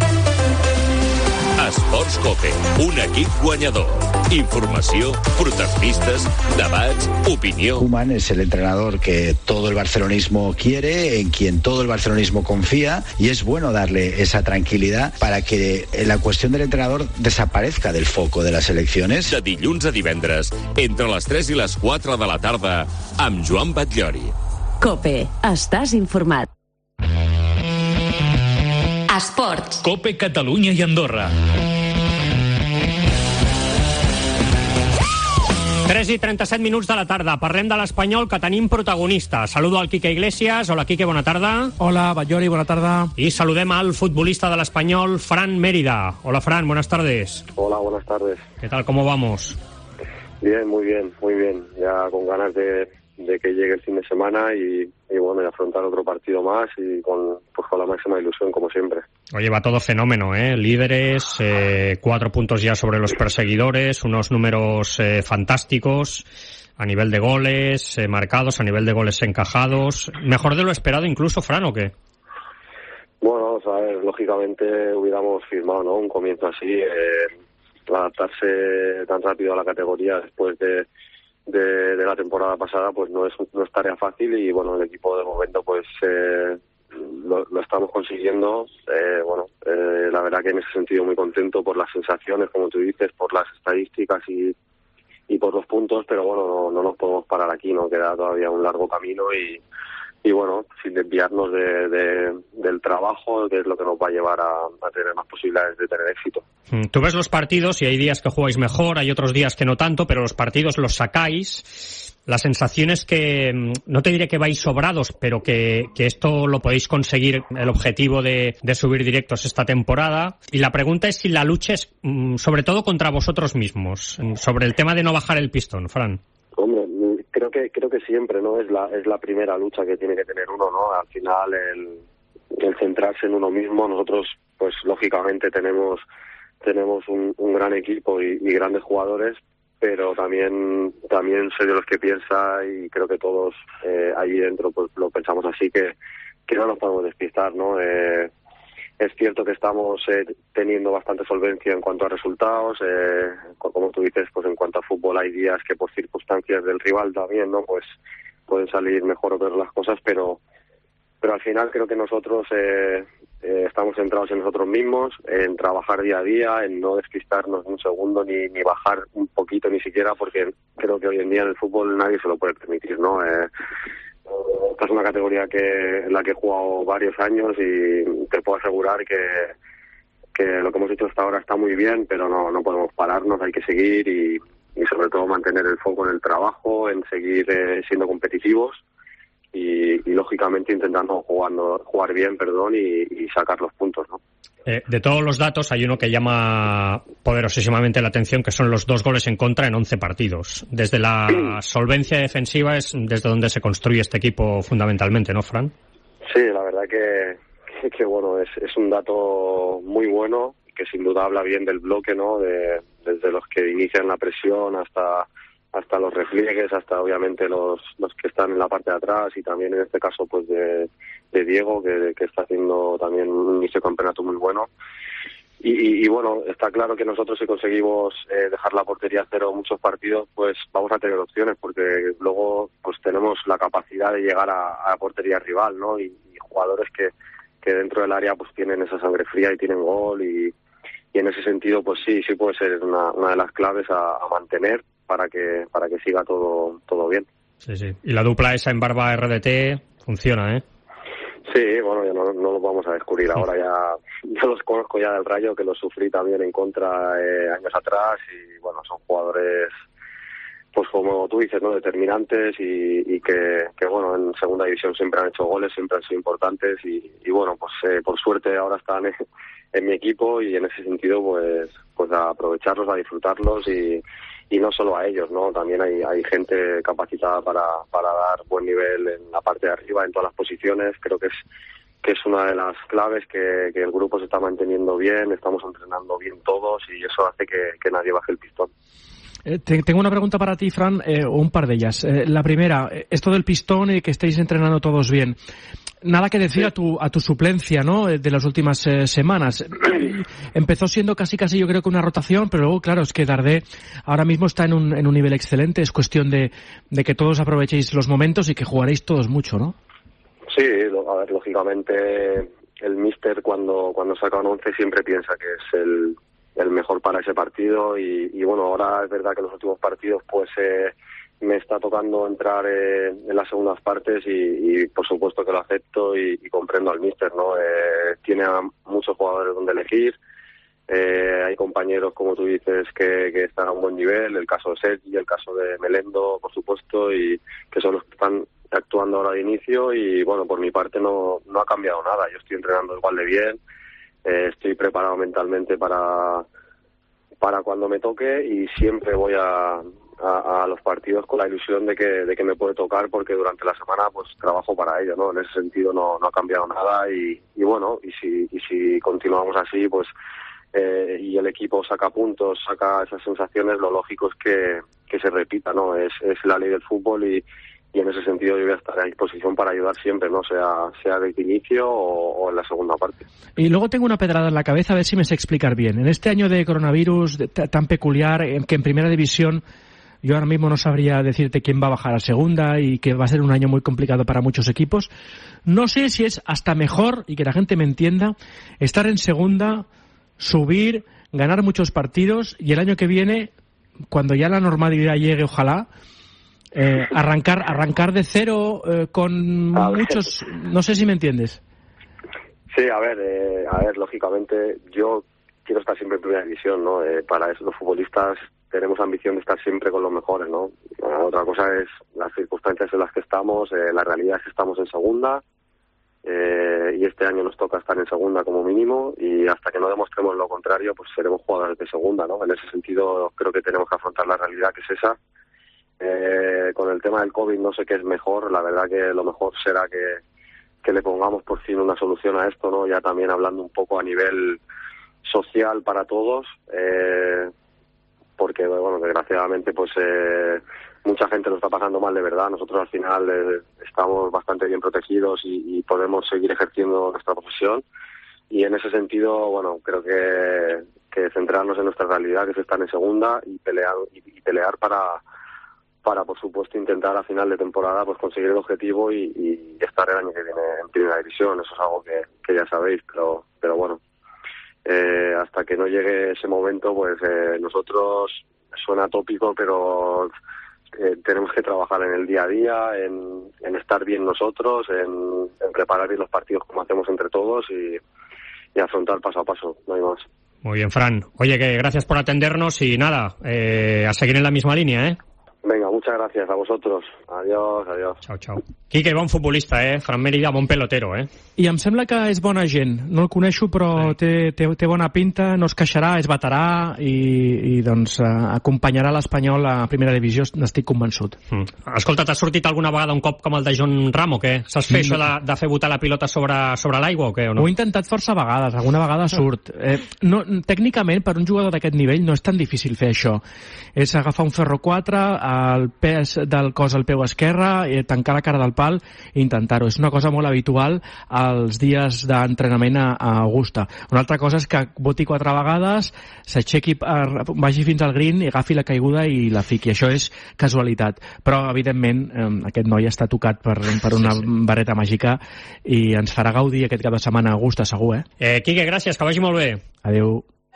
Esports Cope, un equip guanyador. Informació, protagonistas, debats, opinió. Koeman es el entrenador que todo el barcelonismo quiere, en quien todo el barcelonismo confía, y es bueno darle esa tranquilidad para que la cuestión del entrenador desaparezca del foco de las elecciones. De dilluns a divendres, entre les tres i les quatre de la tarda, amb Joan Batllori. Cope, estàs informat. Esports. Cope Catalunya i Andorra. tres i trenta-set minuts de la tarda. Parlem de l'Espanyol, que tenim protagonista. Saludo al Quique Iglesias. Hola, Quique, bona tarda. Hola, Batllori, bona tarda. Y saludem al futbolista del Espanyol, Fran Mérida. Hola, Fran, buenas tardes. Hola, buenas tardes. ¿Qué tal, cómo vamos? Bien, muy bien, muy bien. Ya con ganas de, de que llegue el fin de semana y, y bueno, y afrontar otro partido más y con, pues, con la máxima ilusión, como siempre. Oye, va todo fenómeno, ¿eh? Líderes, eh, cuatro puntos ya sobre los perseguidores, unos números eh, fantásticos a nivel de goles eh, marcados, a nivel de goles encajados. ¿Mejor de lo esperado incluso, Fran, o qué? Bueno, o sea, lógicamente hubiéramos firmado, ¿no?, un comienzo así, eh, adaptarse tan rápido a la categoría después de, de, de la temporada pasada, pues no es, no es tarea fácil y, bueno, el equipo de momento, pues... Eh, Lo, lo estamos consiguiendo. Eh, bueno, eh, la verdad que en ese sentido muy contento por las sensaciones, como tú dices, por las estadísticas y, y por los puntos, pero bueno, no, no nos podemos parar aquí, no queda todavía un largo camino y, y bueno, sin desviarnos de, de, del trabajo, que es lo que nos va a llevar a, a tener más posibilidades de tener éxito. Tú ves los partidos y hay días que jugáis mejor, hay otros días que no tanto, pero los partidos los sacáis. La sensación es que, no te diré que vais sobrados, pero que, que esto lo podéis conseguir, el objetivo de, de subir directos esta temporada. Y la pregunta es si la lucha es sobre todo contra vosotros mismos, sobre el tema de no bajar el pistón, Fran. Hombre, creo que creo que siempre, ¿no? Es la es la primera lucha que tiene que tener uno, ¿no? Al final el, el centrarse en uno mismo. Nosotros, pues lógicamente tenemos tenemos un, un gran equipo y, y grandes jugadores, pero también también soy de los que piensa y creo que todos eh, allí dentro pues lo pensamos así, que, que no nos podemos despistar, ¿no? Eh, es cierto que estamos eh, teniendo bastante solvencia en cuanto a resultados, eh, como tú dices, pues en cuanto a fútbol hay días que por circunstancias del rival también, ¿no?, pues pueden salir mejor o peor las cosas, pero pero al final creo que nosotros eh, eh, estamos centrados en nosotros mismos, en trabajar día a día, en no despistarnos un segundo ni, ni bajar un poquito ni siquiera, porque creo que hoy en día en el fútbol nadie se lo puede permitir, ¿no? Eh, esta es una categoría que en la que he jugado varios años y te puedo asegurar que, que lo que hemos hecho hasta ahora está muy bien, pero no, no podemos pararnos, hay que seguir y, y sobre todo mantener el foco en el trabajo, en seguir eh, siendo competitivos y, y lógicamente intentando jugando, jugar bien, perdón, y, y sacar los puntos, ¿no? Eh, de todos los datos hay uno que llama poderosísimamente la atención, que son los dos goles en contra en once partidos. Desde la solvencia defensiva es desde donde se construye este equipo fundamentalmente, ¿no, Fran? Sí, la verdad que, que, que bueno, es, es un dato muy bueno, que sin duda habla bien del bloque, ¿no? De, desde los que inician la presión hasta hasta los repliegues, hasta obviamente los los que están en la parte de atrás, y también en este caso pues de, de Diego, que, que está haciendo también un inicio de campeonato muy bueno. Y, y, y bueno, está claro que nosotros, si conseguimos eh, dejar la portería a cero muchos partidos, pues vamos a tener opciones, porque luego pues tenemos la capacidad de llegar a, a portería rival, ¿no? Y, y jugadores que, que dentro del área pues tienen esa sangre fría y tienen gol, y, y en ese sentido pues sí, sí puede ser una, una de las claves a, a mantener para que para que siga todo todo bien. Sí, sí. Y la dupla esa en Barba R D T funciona, ¿eh? Sí, bueno, ya no, no los vamos a descubrir ahora, ya yo los conozco ya del Rayo, que los sufrí también en contra eh, años atrás, y bueno, son jugadores, pues como tú dices, ¿no? Determinantes, y, y que, que bueno, en segunda división siempre han hecho goles, siempre han sido importantes, y, y bueno, pues eh, por suerte ahora están en, en mi equipo, y en ese sentido pues pues a aprovecharlos, a disfrutarlos, y y no solo a ellos, ¿no? También hay hay gente capacitada para para dar buen nivel en la parte de arriba, en todas las posiciones. Creo que es que es una de las claves, que, que el grupo se está manteniendo bien, estamos entrenando bien todos, y eso hace que, que nadie baje el pistón. Eh, te, tengo una pregunta para ti, Fran, eh, o un par de ellas. Eh, la primera, esto del pistón y que estéis entrenando todos bien. Nada que decir sí. a tu a tu suplencia, ¿no? De las últimas eh, semanas. Empezó siendo casi casi yo creo que una rotación, pero luego claro, es que Dardé ahora mismo está en un en un nivel excelente. Es cuestión de de que todos aprovechéis los momentos y que jugaréis todos mucho, ¿no? Sí, a ver, lógicamente el míster cuando cuando saca un once siempre piensa que es el el mejor para ese partido, y, y bueno, ahora es verdad que en los últimos partidos pues eh, me está tocando entrar eh, en las segundas partes, y, y por supuesto que lo acepto, y, y comprendo al míster, ¿no? Eh, tiene a muchos jugadores donde elegir, eh, hay compañeros, como tú dices, que, que están a un buen nivel, el caso de Sergi, el caso de Melendo, por supuesto, y que son los que están actuando ahora de inicio, y bueno, por mi parte no, no ha cambiado nada, yo estoy entrenando igual de bien, eh, estoy preparado mentalmente para, para cuando me toque, y siempre voy a A, a los partidos con la ilusión de que de que me puede tocar, porque durante la semana pues trabajo para ello, ¿no? En ese sentido no no ha cambiado nada, y, y bueno, y si y si continuamos así, pues eh, y el equipo saca puntos, saca esas sensaciones, lo lógico es que, que se repita, ¿no? Es es la ley del fútbol, y y en ese sentido yo voy a estar a disposición para ayudar siempre, no sea sea de inicio o, o en la segunda parte. Y luego tengo una pedrada en la cabeza, a ver si me sé explicar bien. En este año de coronavirus de, tan peculiar, en que en primera división yo ahora mismo no sabría decirte quién va a bajar a segunda, y que va a ser un año muy complicado para muchos equipos. No sé si es hasta mejor, y que la gente me entienda, estar en segunda, subir, ganar muchos partidos, y el año que viene, cuando ya la normalidad llegue, ojalá, eh, arrancar arrancar de cero eh, con a muchos... Ver. No sé si me entiendes. Sí, a ver, eh, a ver, lógicamente yo quiero estar siempre en primera división, ¿no? Eh, para eso los futbolistas tenemos ambición de estar siempre con los mejores, ¿no? Otra cosa es las circunstancias en las que estamos, eh, la realidad es que estamos en segunda, eh, y este año nos toca estar en segunda como mínimo, y hasta que no demostremos lo contrario, pues seremos jugadores de segunda, ¿no? En ese sentido creo que tenemos que afrontar la realidad, que es esa. Eh, con el tema del COVID no sé qué es mejor, la verdad que lo mejor será que, que le pongamos por fin una solución a esto, ¿no? Ya también hablando un poco a nivel social para todos, eh, porque bueno, desgraciadamente pues eh, mucha gente lo está pasando mal de verdad. Nosotros al final eh, estamos bastante bien protegidos, y, y podemos seguir ejerciendo nuestra profesión, y en ese sentido, bueno, creo que, que centrarnos en nuestra realidad, que es estar en segunda, y pelear y, y pelear para para por supuesto intentar a final de temporada pues conseguir el objetivo, y, y estar el año que viene en primera división. Eso es algo que, que ya sabéis, pero pero bueno, Eh, hasta que no llegue ese momento, pues eh, nosotros, suena tópico, pero eh, tenemos que trabajar en el día a día, en, en estar bien nosotros, en, en preparar bien los partidos como hacemos entre todos, y, y afrontar paso a paso, no hay más. Muy bien, Fran. Oye, que gracias por atendernos, y nada, eh, a seguir en la misma línea, ¿eh? Venga, muchas gracias a vosotros. Adiós, adiós. Chao, chao. Quique, bon futbolista, eh? Fran Mérida, bon pelotero, eh? I em sembla que és bona gent. No el coneixo, però sí. té, té, té bona pinta, no es queixarà, és veterà i, i doncs eh, acompanyarà l'Espanyol a primera divisió, n'estic convençut. Mm. Escolta, t'ha sortit alguna vegada un cop com el de John Ram o què? Saps fer mm. això de, de fer botar la pilota sobre, sobre l'aigua o què? O no? Ho he intentat força vegades, alguna vegada surt. Eh, no, tècnicament, per un jugador d'aquest nivell no és tan difícil fer això. És agafar un ferro quatre, el pes del cos al peu esquerre, eh, tancar la cara del pal i intentar-ho. És una cosa molt habitual als dies d'entrenament a, a Augusta. Una altra cosa és que boti quatre vegades, s'aixequi, vagi fins al green i agafi la caiguda i la fiqui. Això és casualitat. Però, evidentment, eh, aquest noi està tocat per, per una sí, sí. vareta màgica i ens farà gaudir aquest cap de setmana a Augusta, segur, eh? Eh, Quique, gràcies, que vagi molt bé. Adéu.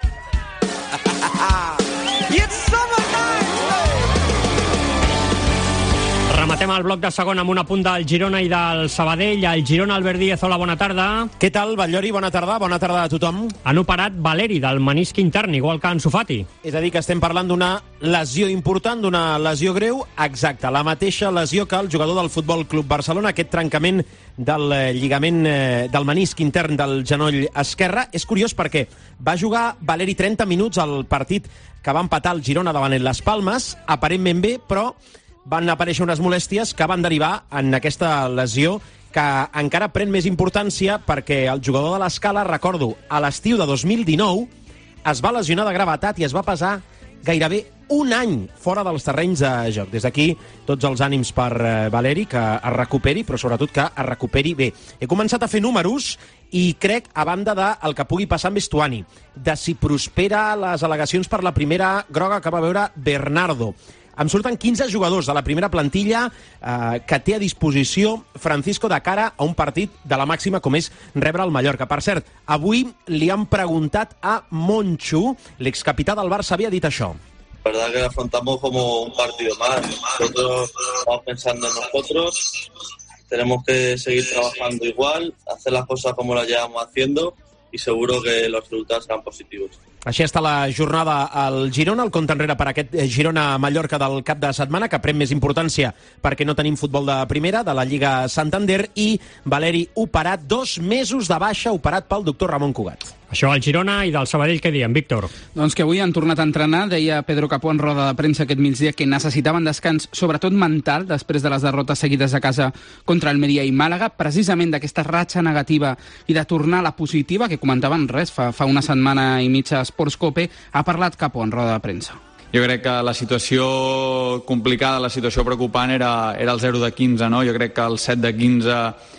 Rematem el bloc de segon amb un apunt del Girona i del Sabadell. El Girona, Albert Díez, hola, bona tarda. Què tal, Batllori? Bona tarda, bona tarda a tothom. Han operat Valeri del menisc intern, igual que Ansu Fati. És a dir, que estem parlant d'una lesió important, d'una lesió greu, exacta, la mateixa lesió que el jugador del Futbol Club Barcelona, aquest trencament del lligament eh, del menisc intern del genoll esquerre. És curiós perquè va jugar Valeri trenta minuts al partit que va empatar el Girona davant les Palmes, aparentment bé, però van aparèixer unes molèsties que van derivar en aquesta lesió que encara pren més importància perquè el jugador de l'Escala, recordo, a l'estiu de dos mil dinou es va lesionar de gravetat i es va passar gairebé un any fora dels terrenys de joc. Des d'aquí, tots els ànims per eh, Valeri, que es recuperi, però sobretot que es recuperi bé. He començat a fer números i crec, a banda del que pugui passar amb Estuani, de si prospera les al·legacions per la primera groga que va veure Bernardo. Em surten quinze jugadors de la primera plantilla eh, que té a disposició Francisco de cara a un partit de la màxima com és rebre el Mallorca. Per cert, avui li han preguntat a Monchu, l'excapità del Barça havia dit això. La verdad que afrontamos como un partido más. Nosotros estamos pensando en nosotros, tenemos que seguir trabajando igual, hacer las cosas como las llevamos haciendo y seguro que los resultados serán positivos. Així està la jornada al Girona, el compte enrere per aquest Girona-Mallorca del cap de setmana, que pren més importància perquè no tenim futbol de primera, de la Lliga Santander, i Valeri operat, dos mesos de baixa, operat pel doctor Ramon Cugat. Això al Girona i del Sabadell, què diem, Víctor? Doncs que avui han tornat a entrenar, deia Pedro Capó en roda de premsa aquest migdia que necessitaven descans, sobretot mental, després de les derrotes seguides a casa contra Almeria i Màlaga, precisament d'aquesta ratxa negativa i de tornar a la positiva, que comentaven res, fa, fa una setmana i mitja a Sports Cope, ha parlat Capó en roda de premsa. Jo crec que la situació complicada, la situació preocupant era, era el zero de quinze, no? Jo crec que el set de quinze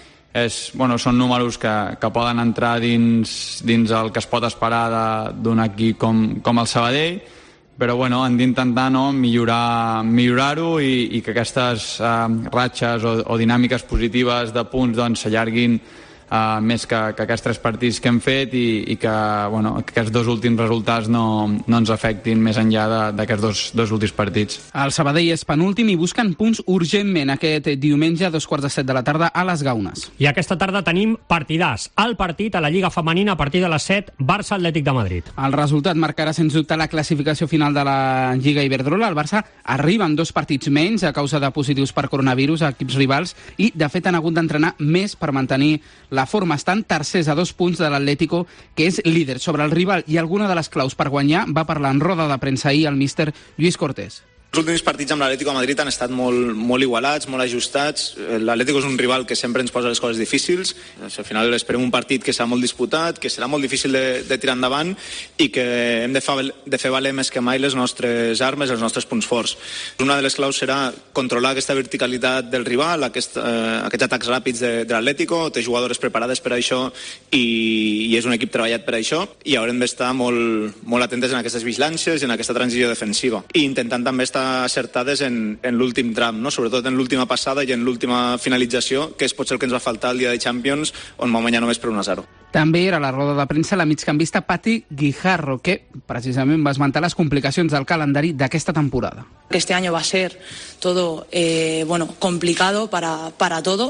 és, bueno, són números que, que poden entrar dins, dins el que es pot esperar d'un equip com, com el Sabadell, però bueno, han d'intentar, no, millorar, millorar-ho i, i que aquestes uh, ratxes o, o dinàmiques positives de punts doncs s'allarguin Uh, més que, que aquests tres partits que hem fet i, i que, bueno, que aquests dos últims resultats no, no ens afectin més enllà d'aquests dos, dos últims partits. El Sabadell és penúltim i busquen punts urgentment aquest diumenge a dos quarts de set de la tarda a les Gaunes. I aquesta tarda tenim partidars. El partit a la Lliga Femenina a partir de les set, Barça-Atlètic de Madrid. El resultat marcarà sens dubte la classificació final de la Lliga Iberdrola. El Barça arriba amb dos partits menys a causa de positius per coronavirus a equips rivals i, de fet, han hagut d'entrenar més per mantenir la forma. Estan tercers a dos punts de l'Atlético, que és líder sobre el rival, i alguna de les claus per guanyar va parlar en roda de premsa ahir el míster Lluís Cortés. Els últims partits amb l'Atlético de Madrid han estat molt, molt igualats, molt ajustats. L'Atlético és un rival que sempre ens posa les coses difícils. Al final esperem un partit que serà molt disputat, que serà molt difícil de, de tirar endavant i que hem de, fa, de fer valer més que mai les nostres armes, els nostres punts forts. Una de les claus serà controlar aquesta verticalitat del rival, aquest, eh, aquests atacs ràpids de, de l'Atlético. Té jugadores preparades per a això i, i és un equip treballat per a això, i haurem d'estar molt, molt atentes en aquestes vigilàncies i en aquesta transició defensiva. I intentant també estar acertades en, en l'últim tram, no? Sobretot en l'última passada i en l'última finalització, que és potser el que ens va faltar el dia de Champions, on vam guanyar només per un a zero. També era a la roda de premsa la migcampista Pati Guijarro, que precisament va esmentar les complicacions del calendari d'aquesta temporada. Este año va a ser todo eh, bueno, complicado para, para todos.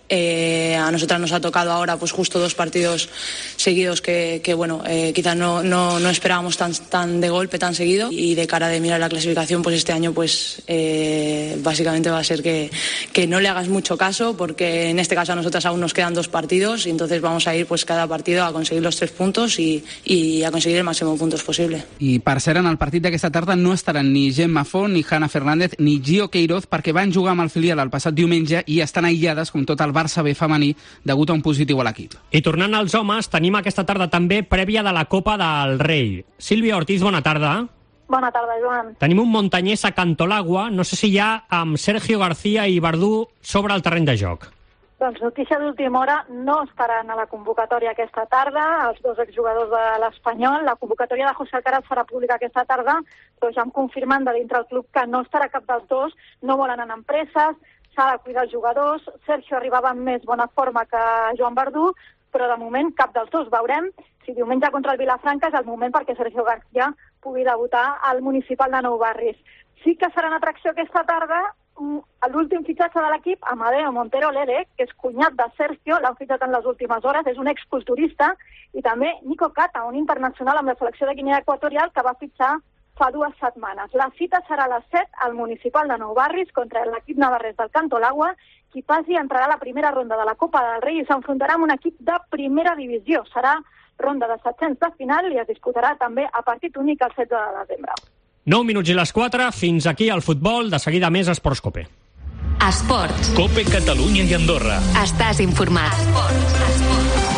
Eh, a nosotras nos ha tocado ahora pues justo dos partidos seguidos que, que bueno, eh, quizás no, no, no esperábamos tan, tan de golpe, tan seguido, y de cara de mirar la clasificación, pues este año pues eh, básicamente va a ser que, que no le hagas mucho caso, porque en este caso a nosotras aún nos quedan dos partidos y entonces vamos a ir pues cada partido a conseguir los tres puntos y, y a conseguir el máximo de puntos posible. I per cert, en el partit d'aquesta tarda no estaran ni Gemma Font, ni Hanna Fernández, ni Gio Queiroz, perquè van jugar amb el filial el passat diumenge i estan aïllades, com tot el Barça B femení, degut a un positiu a l'equip. I tornant als homes, tenim aquesta tarda també prèvia de la Copa del Rei. Sílvia Ortiz, bona tarda. Bona tarda, Joan. Tenim un muntanyès a Cantolagua, no sé si ja amb Sergio García i Verdú sobre el terreny de joc. Doncs notícia d'última hora, no estaran a la convocatòria aquesta tarda, els dos exjugadors de l'Espanyol. La convocatòria de José Alcaraz serà pública aquesta tarda, però ja em confirmen de dintre el club que no estarà cap dels dos, no volen anar amb presses, s'ha de cuidar els jugadors. Sergio arribava en més bona forma que Joan Verdú, però de moment cap dels dos. Veurem si diumenge contra el Vilafranca és el moment perquè Sergio García pugui debutar al municipal de Nou Barris. Sí que serà una atracció aquesta tarda l'últim fitxatge de l'equip, Amadeo Montero Lele, que és cunyat de Sergio, l'han fitxat en les últimes hores, és un exculturista, i també Nico Cata, un internacional amb la selecció de Guinea Equatorial que va fitxar fa dues setmanes. La cita serà a les set al municipal de Nou Barris contra l'equip navarrès del Cantolagua. Qui passi entrarà a la primera ronda de la Copa del Rei i s'enfrontarà amb un equip de primera divisió. Serà ronda de set-cents de final i es disputarà també a partit únic el setze de desembre. nou minuts i les quatre, fins aquí el futbol, de seguida més Esports Cope. Esports. Cope Catalunya i Andorra. Estàs informat. Esports. Esports.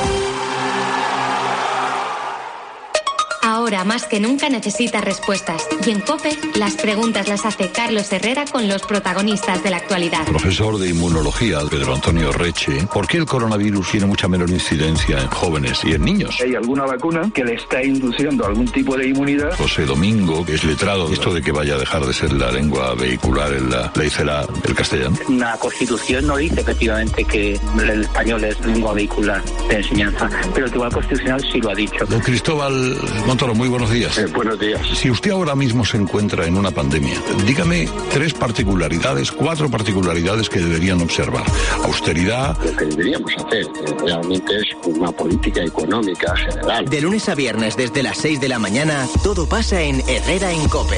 Ahora más que nunca necesitas respuestas. Y en COPE, las preguntas las hace Carlos Herrera con los protagonistas de la actualidad. Profesor de Inmunología, Pedro Antonio Reche. ¿Por qué el coronavirus tiene mucha menor incidencia en jóvenes y en niños? ¿Hay alguna vacuna que le está induciendo algún tipo de inmunidad? José Domingo, que es letrado. Esto de que vaya a dejar de ser la lengua vehicular en la ley será el castellano. La Constitución no dice efectivamente que el español es lengua vehicular de enseñanza, pero el Tribunal Constitucional sí lo ha dicho. Don Cristóbal Montoro, muy buenos días. Eh, buenos días. Si usted ahora mismo se encuentra en una pandemia, dígame tres particularidades, cuatro particularidades que deberían observar. Austeridad. Lo que deberíamos hacer eh, realmente es una política económica general. De lunes a viernes desde las seis de la mañana, todo pasa en Herrera en COPE.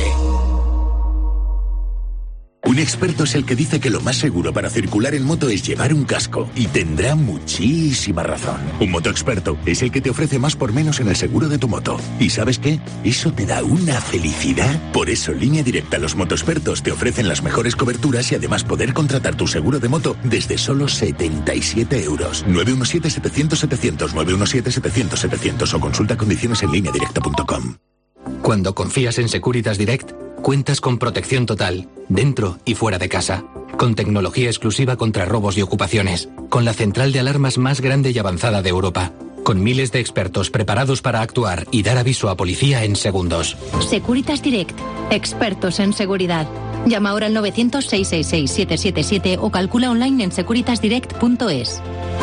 Un experto es el que dice que lo más seguro para circular en moto es llevar un casco. Y tendrá muchísima razón. Un motoexperto es el que te ofrece más por menos en el seguro de tu moto. ¿Y sabes qué? Eso te da una felicidad. Por eso, Línea Directa, los motoexpertos te ofrecen las mejores coberturas y además poder contratar tu seguro de moto desde solo setenta y siete euros. nueve uno siete, setecientos, setecientos, nueve uno siete, setecientos, setecientos o consulta condiciones en línea directa punto com. Cuando confías en Securitas Direct, cuentas con protección total, dentro y fuera de casa, con tecnología exclusiva contra robos y ocupaciones, con la central de alarmas más grande y avanzada de Europa, con miles de expertos preparados para actuar y dar aviso a policía en segundos. Securitas Direct, expertos en seguridad. Llama ahora al novecientos, seiscientos sesenta y seis, setecientos setenta y siete o calcula online en securitas direct punto es.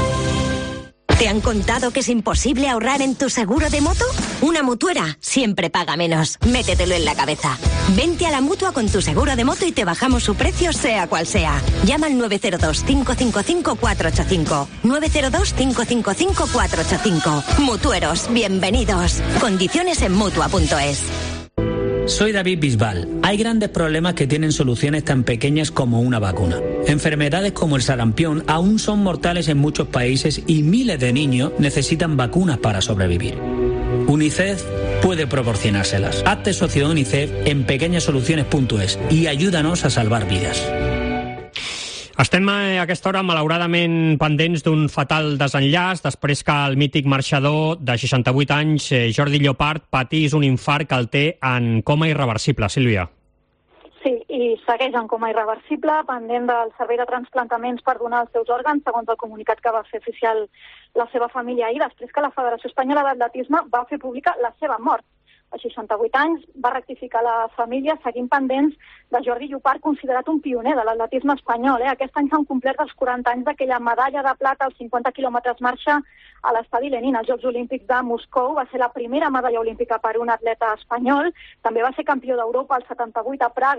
¿Te han contado que es imposible ahorrar en tu seguro de moto? Una mutuera siempre paga menos. Métetelo en la cabeza. Vente a la Mutua con tu seguro de moto y te bajamos su precio sea cual sea. Llama al nueve cero dos, cinco cinco cinco, cuatro ocho cinco. nueve cero dos, cinco cinco cinco, cuatro ocho cinco. Mutueros, bienvenidos. Condiciones en mutua punto es. Soy David Bisbal. Hay grandes problemas que tienen soluciones tan pequeñas como una vacuna. Enfermedades como el sarampión aún son mortales en muchos países y miles de niños necesitan vacunas para sobrevivir. UNICEF puede proporcionárselas. Hazte socio de UNICEF en pequeñas soluciones punto es y ayúdanos a salvar vidas. Estem a aquesta hora malauradament pendents d'un fatal desenllaç després que el mític marxador de seixanta-vuit anys, Jordi Llopart, patís un infart que el té en coma irreversible. Sílvia. Sí, i segueix en coma irreversible, pendent del servei de transplantaments per donar els seus òrgans, segons el comunicat que va fer oficial la seva família ahir, després que la Federació Espanyola d'Atletisme va fer pública la seva mort. A seixanta-vuit anys va rectificar la família seguint pendents de Jordi Llopart, considerat un pioner de l'atletisme espanyol. Eh? Aquest any s'han complert els quaranta anys d'aquella medalla de plata als cinquanta quilòmetres marxa a l'estadi Lenin als Jocs Olímpics de Moscou. Va ser la primera medalla olímpica per un atleta espanyol. També va ser campió d'Europa al setanta-vuit a Praga.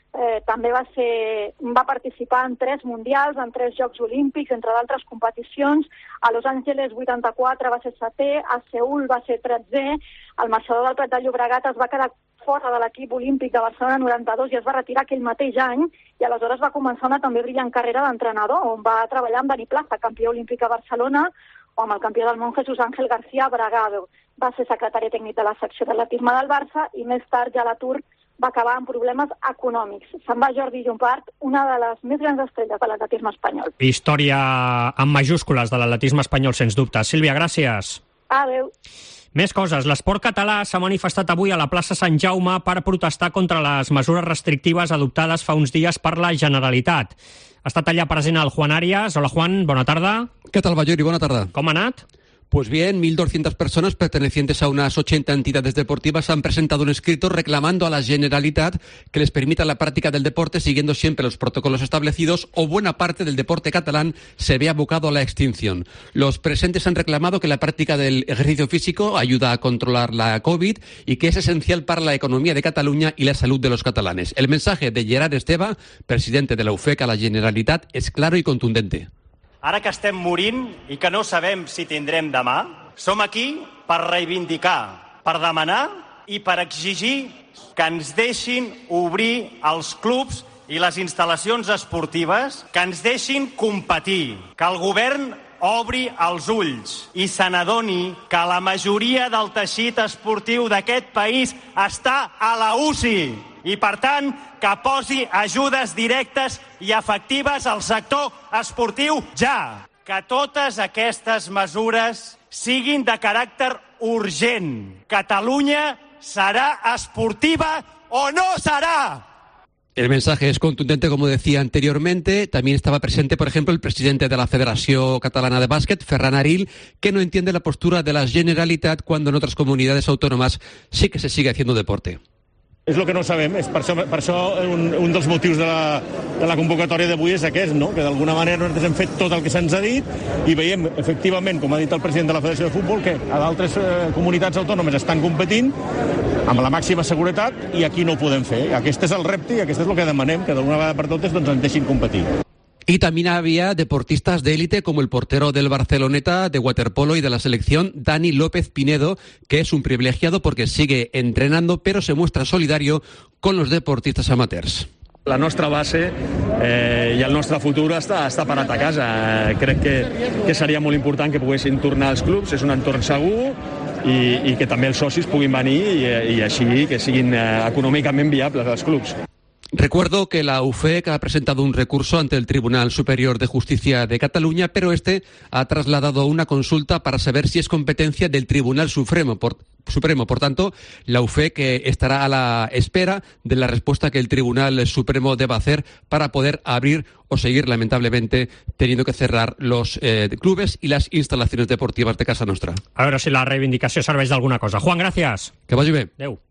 Eh, també va ser, va participar en tres mundials, en tres Jocs Olímpics, entre d'altres competicions. A Los Angeles vuitanta-quatre va ser setè, a Seül va ser tretzè, el marxador del Prat de Llobregat es va quedar fora de l'equip olímpic de Barcelona noranta-dos i es va retirar aquell mateix any, i aleshores va començar una també brillant carrera d'entrenador, on va treballar amb Dani Plaza, campió olímpic a Barcelona, o amb el campió del món Jesús Ángel García Bragado. Va ser secretari tècnic de la secció d'atletisme del Barça i més tard ja a l'atur va acabar amb problemes econòmics. Se'n va Jordi Llompart, una de les més grans estrelles de l'atletisme espanyol. Història amb majúscules de l'atletisme espanyol, sens dubte. Sílvia, gràcies. Adéu. Més coses. L'esport català s'ha manifestat avui a la plaça Sant Jaume per protestar contra les mesures restrictives adoptades fa uns dies per la Generalitat. Ha estat allà present el Juan Arias. Hola, Juan, bona tarda. ¿Qué tal, Bayori? Buena tarde. Com ha anat? Pues bien, mil doscientas personas pertenecientes a unas ochenta entidades deportivas han presentado un escrito reclamando a la Generalitat que les permita la práctica del deporte siguiendo siempre los protocolos establecidos o buena parte del deporte catalán se ve abocado a la extinción. Los presentes han reclamado que la práctica del ejercicio físico ayuda a controlar la COVID y que es esencial para la economía de Cataluña y la salud de los catalanes. El mensaje de Gerard Esteva, presidente de la U F E C a la Generalitat, es claro y contundente. Ara que estem morint i que no sabem si tindrem demà, som aquí per reivindicar, per demanar i per exigir que ens deixin obrir els clubs i les instal·lacions esportives, que ens deixin competir, que el govern obri els ulls i se n'adoni que la majoria del teixit esportiu d'aquest país està a la U C I i, per tant, que posi ajudes directes i efectives al sector esportiu ja. Que totes aquestes mesures siguin de caràcter urgent. Catalunya serà esportiva o no serà? El mensaje es contundente, como decía anteriormente. También estaba presente, por ejemplo, el presidente de la Federación Catalana de Básquet, Ferran Aril, que no entiende la postura de la Generalitat cuando en otras comunidades autónomas sí que se sigue haciendo deporte. És el que no sabem, és per això, per això un, un dels motius de la, de la convocatòria d'avui és aquest, no? Que d'alguna manera nosaltres hem fet tot el que se'ns ha dit i veiem, efectivament, com ha dit el president de la Federació de Futbol, que a d'altres eh, comunitats autònomes estan competint amb la màxima seguretat i aquí no ho podem fer. Aquest és el repte i aquest és el que demanem, que d'alguna vegada per totes doncs, ens deixin competir. Y también había deportistas de élite como el portero del Barceloneta de waterpolo y de la selección, Dani López Pinedo, que es un privilegiado porque sigue entrenando, pero se muestra solidario con los deportistas amateurs. La nostra base eh, i el nostre futur està, està parat a casa. Eh, crec que, que seria molt important que poguessin tornar als clubs, és un entorn segur i, i que també els socis puguin venir i, i així que siguin eh, econòmicament viables els clubs. Recuerdo que la U F E C ha presentado un recurso ante el Tribunal Superior de Justicia de Cataluña, pero este ha trasladado una consulta para saber si es competencia del Tribunal Supremo. Por, Supremo. Por tanto, la U F E C estará a la espera de la respuesta que el Tribunal Supremo deba hacer para poder abrir o seguir, lamentablemente, teniendo que cerrar los eh, clubes y las instalaciones deportivas de casa nostra. A veure si la reivindicació serveix d'alguna cosa. Juan, gràcies. Que vagi bé. Adéu.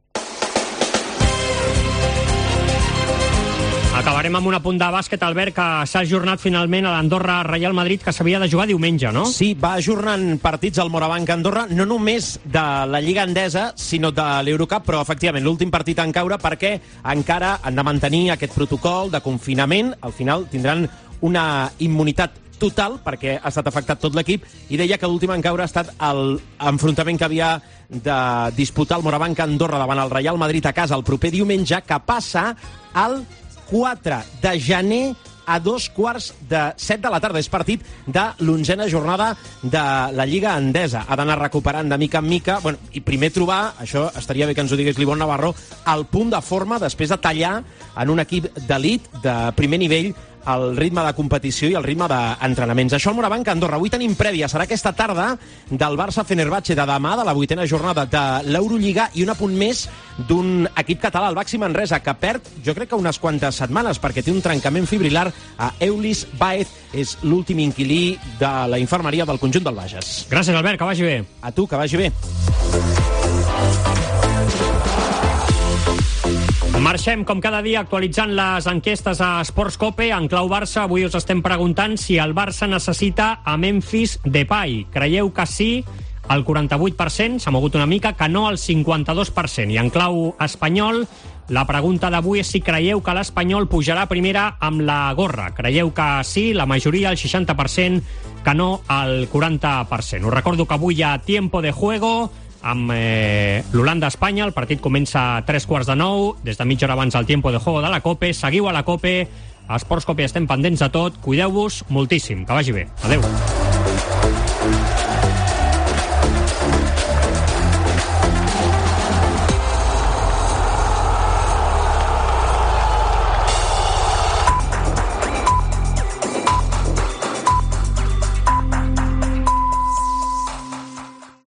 Acabarem amb un apunt de bàsquet, Albert, que s'ha ajornat finalment a l'Andorra Real Madrid, que s'havia de jugar diumenge, no? Sí, va ajornant partits al Morabanc Andorra, no només de la Lliga Endesa, sinó de l'Eurocup, però efectivament l'últim partit en caure perquè encara han de mantenir aquest protocol de confinament. Al final tindran una immunitat total, perquè ha estat afectat tot l'equip, i deia que l'últim en caure ha estat l'enfrontament que havia de disputar el Morabanc Andorra davant el Real Madrid a casa el proper diumenge, que passa al quatre de gener a dos quarts de set de la tarda. És partit de l'onzena jornada de la Lliga Endesa. Ha d'anar recuperant de mica en mica. Bueno, i primer trobar, això estaria bé que ens ho digués l'Ivon Navarro, el punt de forma després de tallar en un equip d'elit de primer nivell el ritme de competició i el ritme d'entrenaments. Això al Morabanc Andorra. Avui tenim prèvia, serà aquesta tarda, del Barça-Fenerbahçe de demà, de la vuitena jornada de l'Eurolliga, i un apunt més d'un equip català, el Baxi Manresa, que perd, jo crec que unes quantes setmanes, perquè té un trencament fibrilar a Eulis Baez, és l'últim inquilí de la infermeria del conjunt del Bages. Gràcies, Albert, que vagi bé. A tu, que vagi bé. Marxem, com cada dia, actualitzant les enquestes a Sports Cope. En clau Barça, avui us estem preguntant si el Barça necessita a Memphis Depay. Creieu que sí al quaranta-vuit per cent, s'ha mogut una mica, que no al cinquanta-dos per cent. I en clau espanyol, la pregunta d'avui és si creieu que l'Espanyol pujarà primera amb la gorra. Creieu que sí, la majoria, el seixanta per cent, que no, el quaranta per cent. Us recordo que avui hi ha tiempo de juego amb eh, l'Holanda-Espanya. El partit comença a tres quarts de nou, des de mitja hora abans el tiempo de juego de la COPE. Seguiu a la COPE, a Esports Cope estem pendents de tot. Cuideu-vos moltíssim, que vagi bé. Adéu.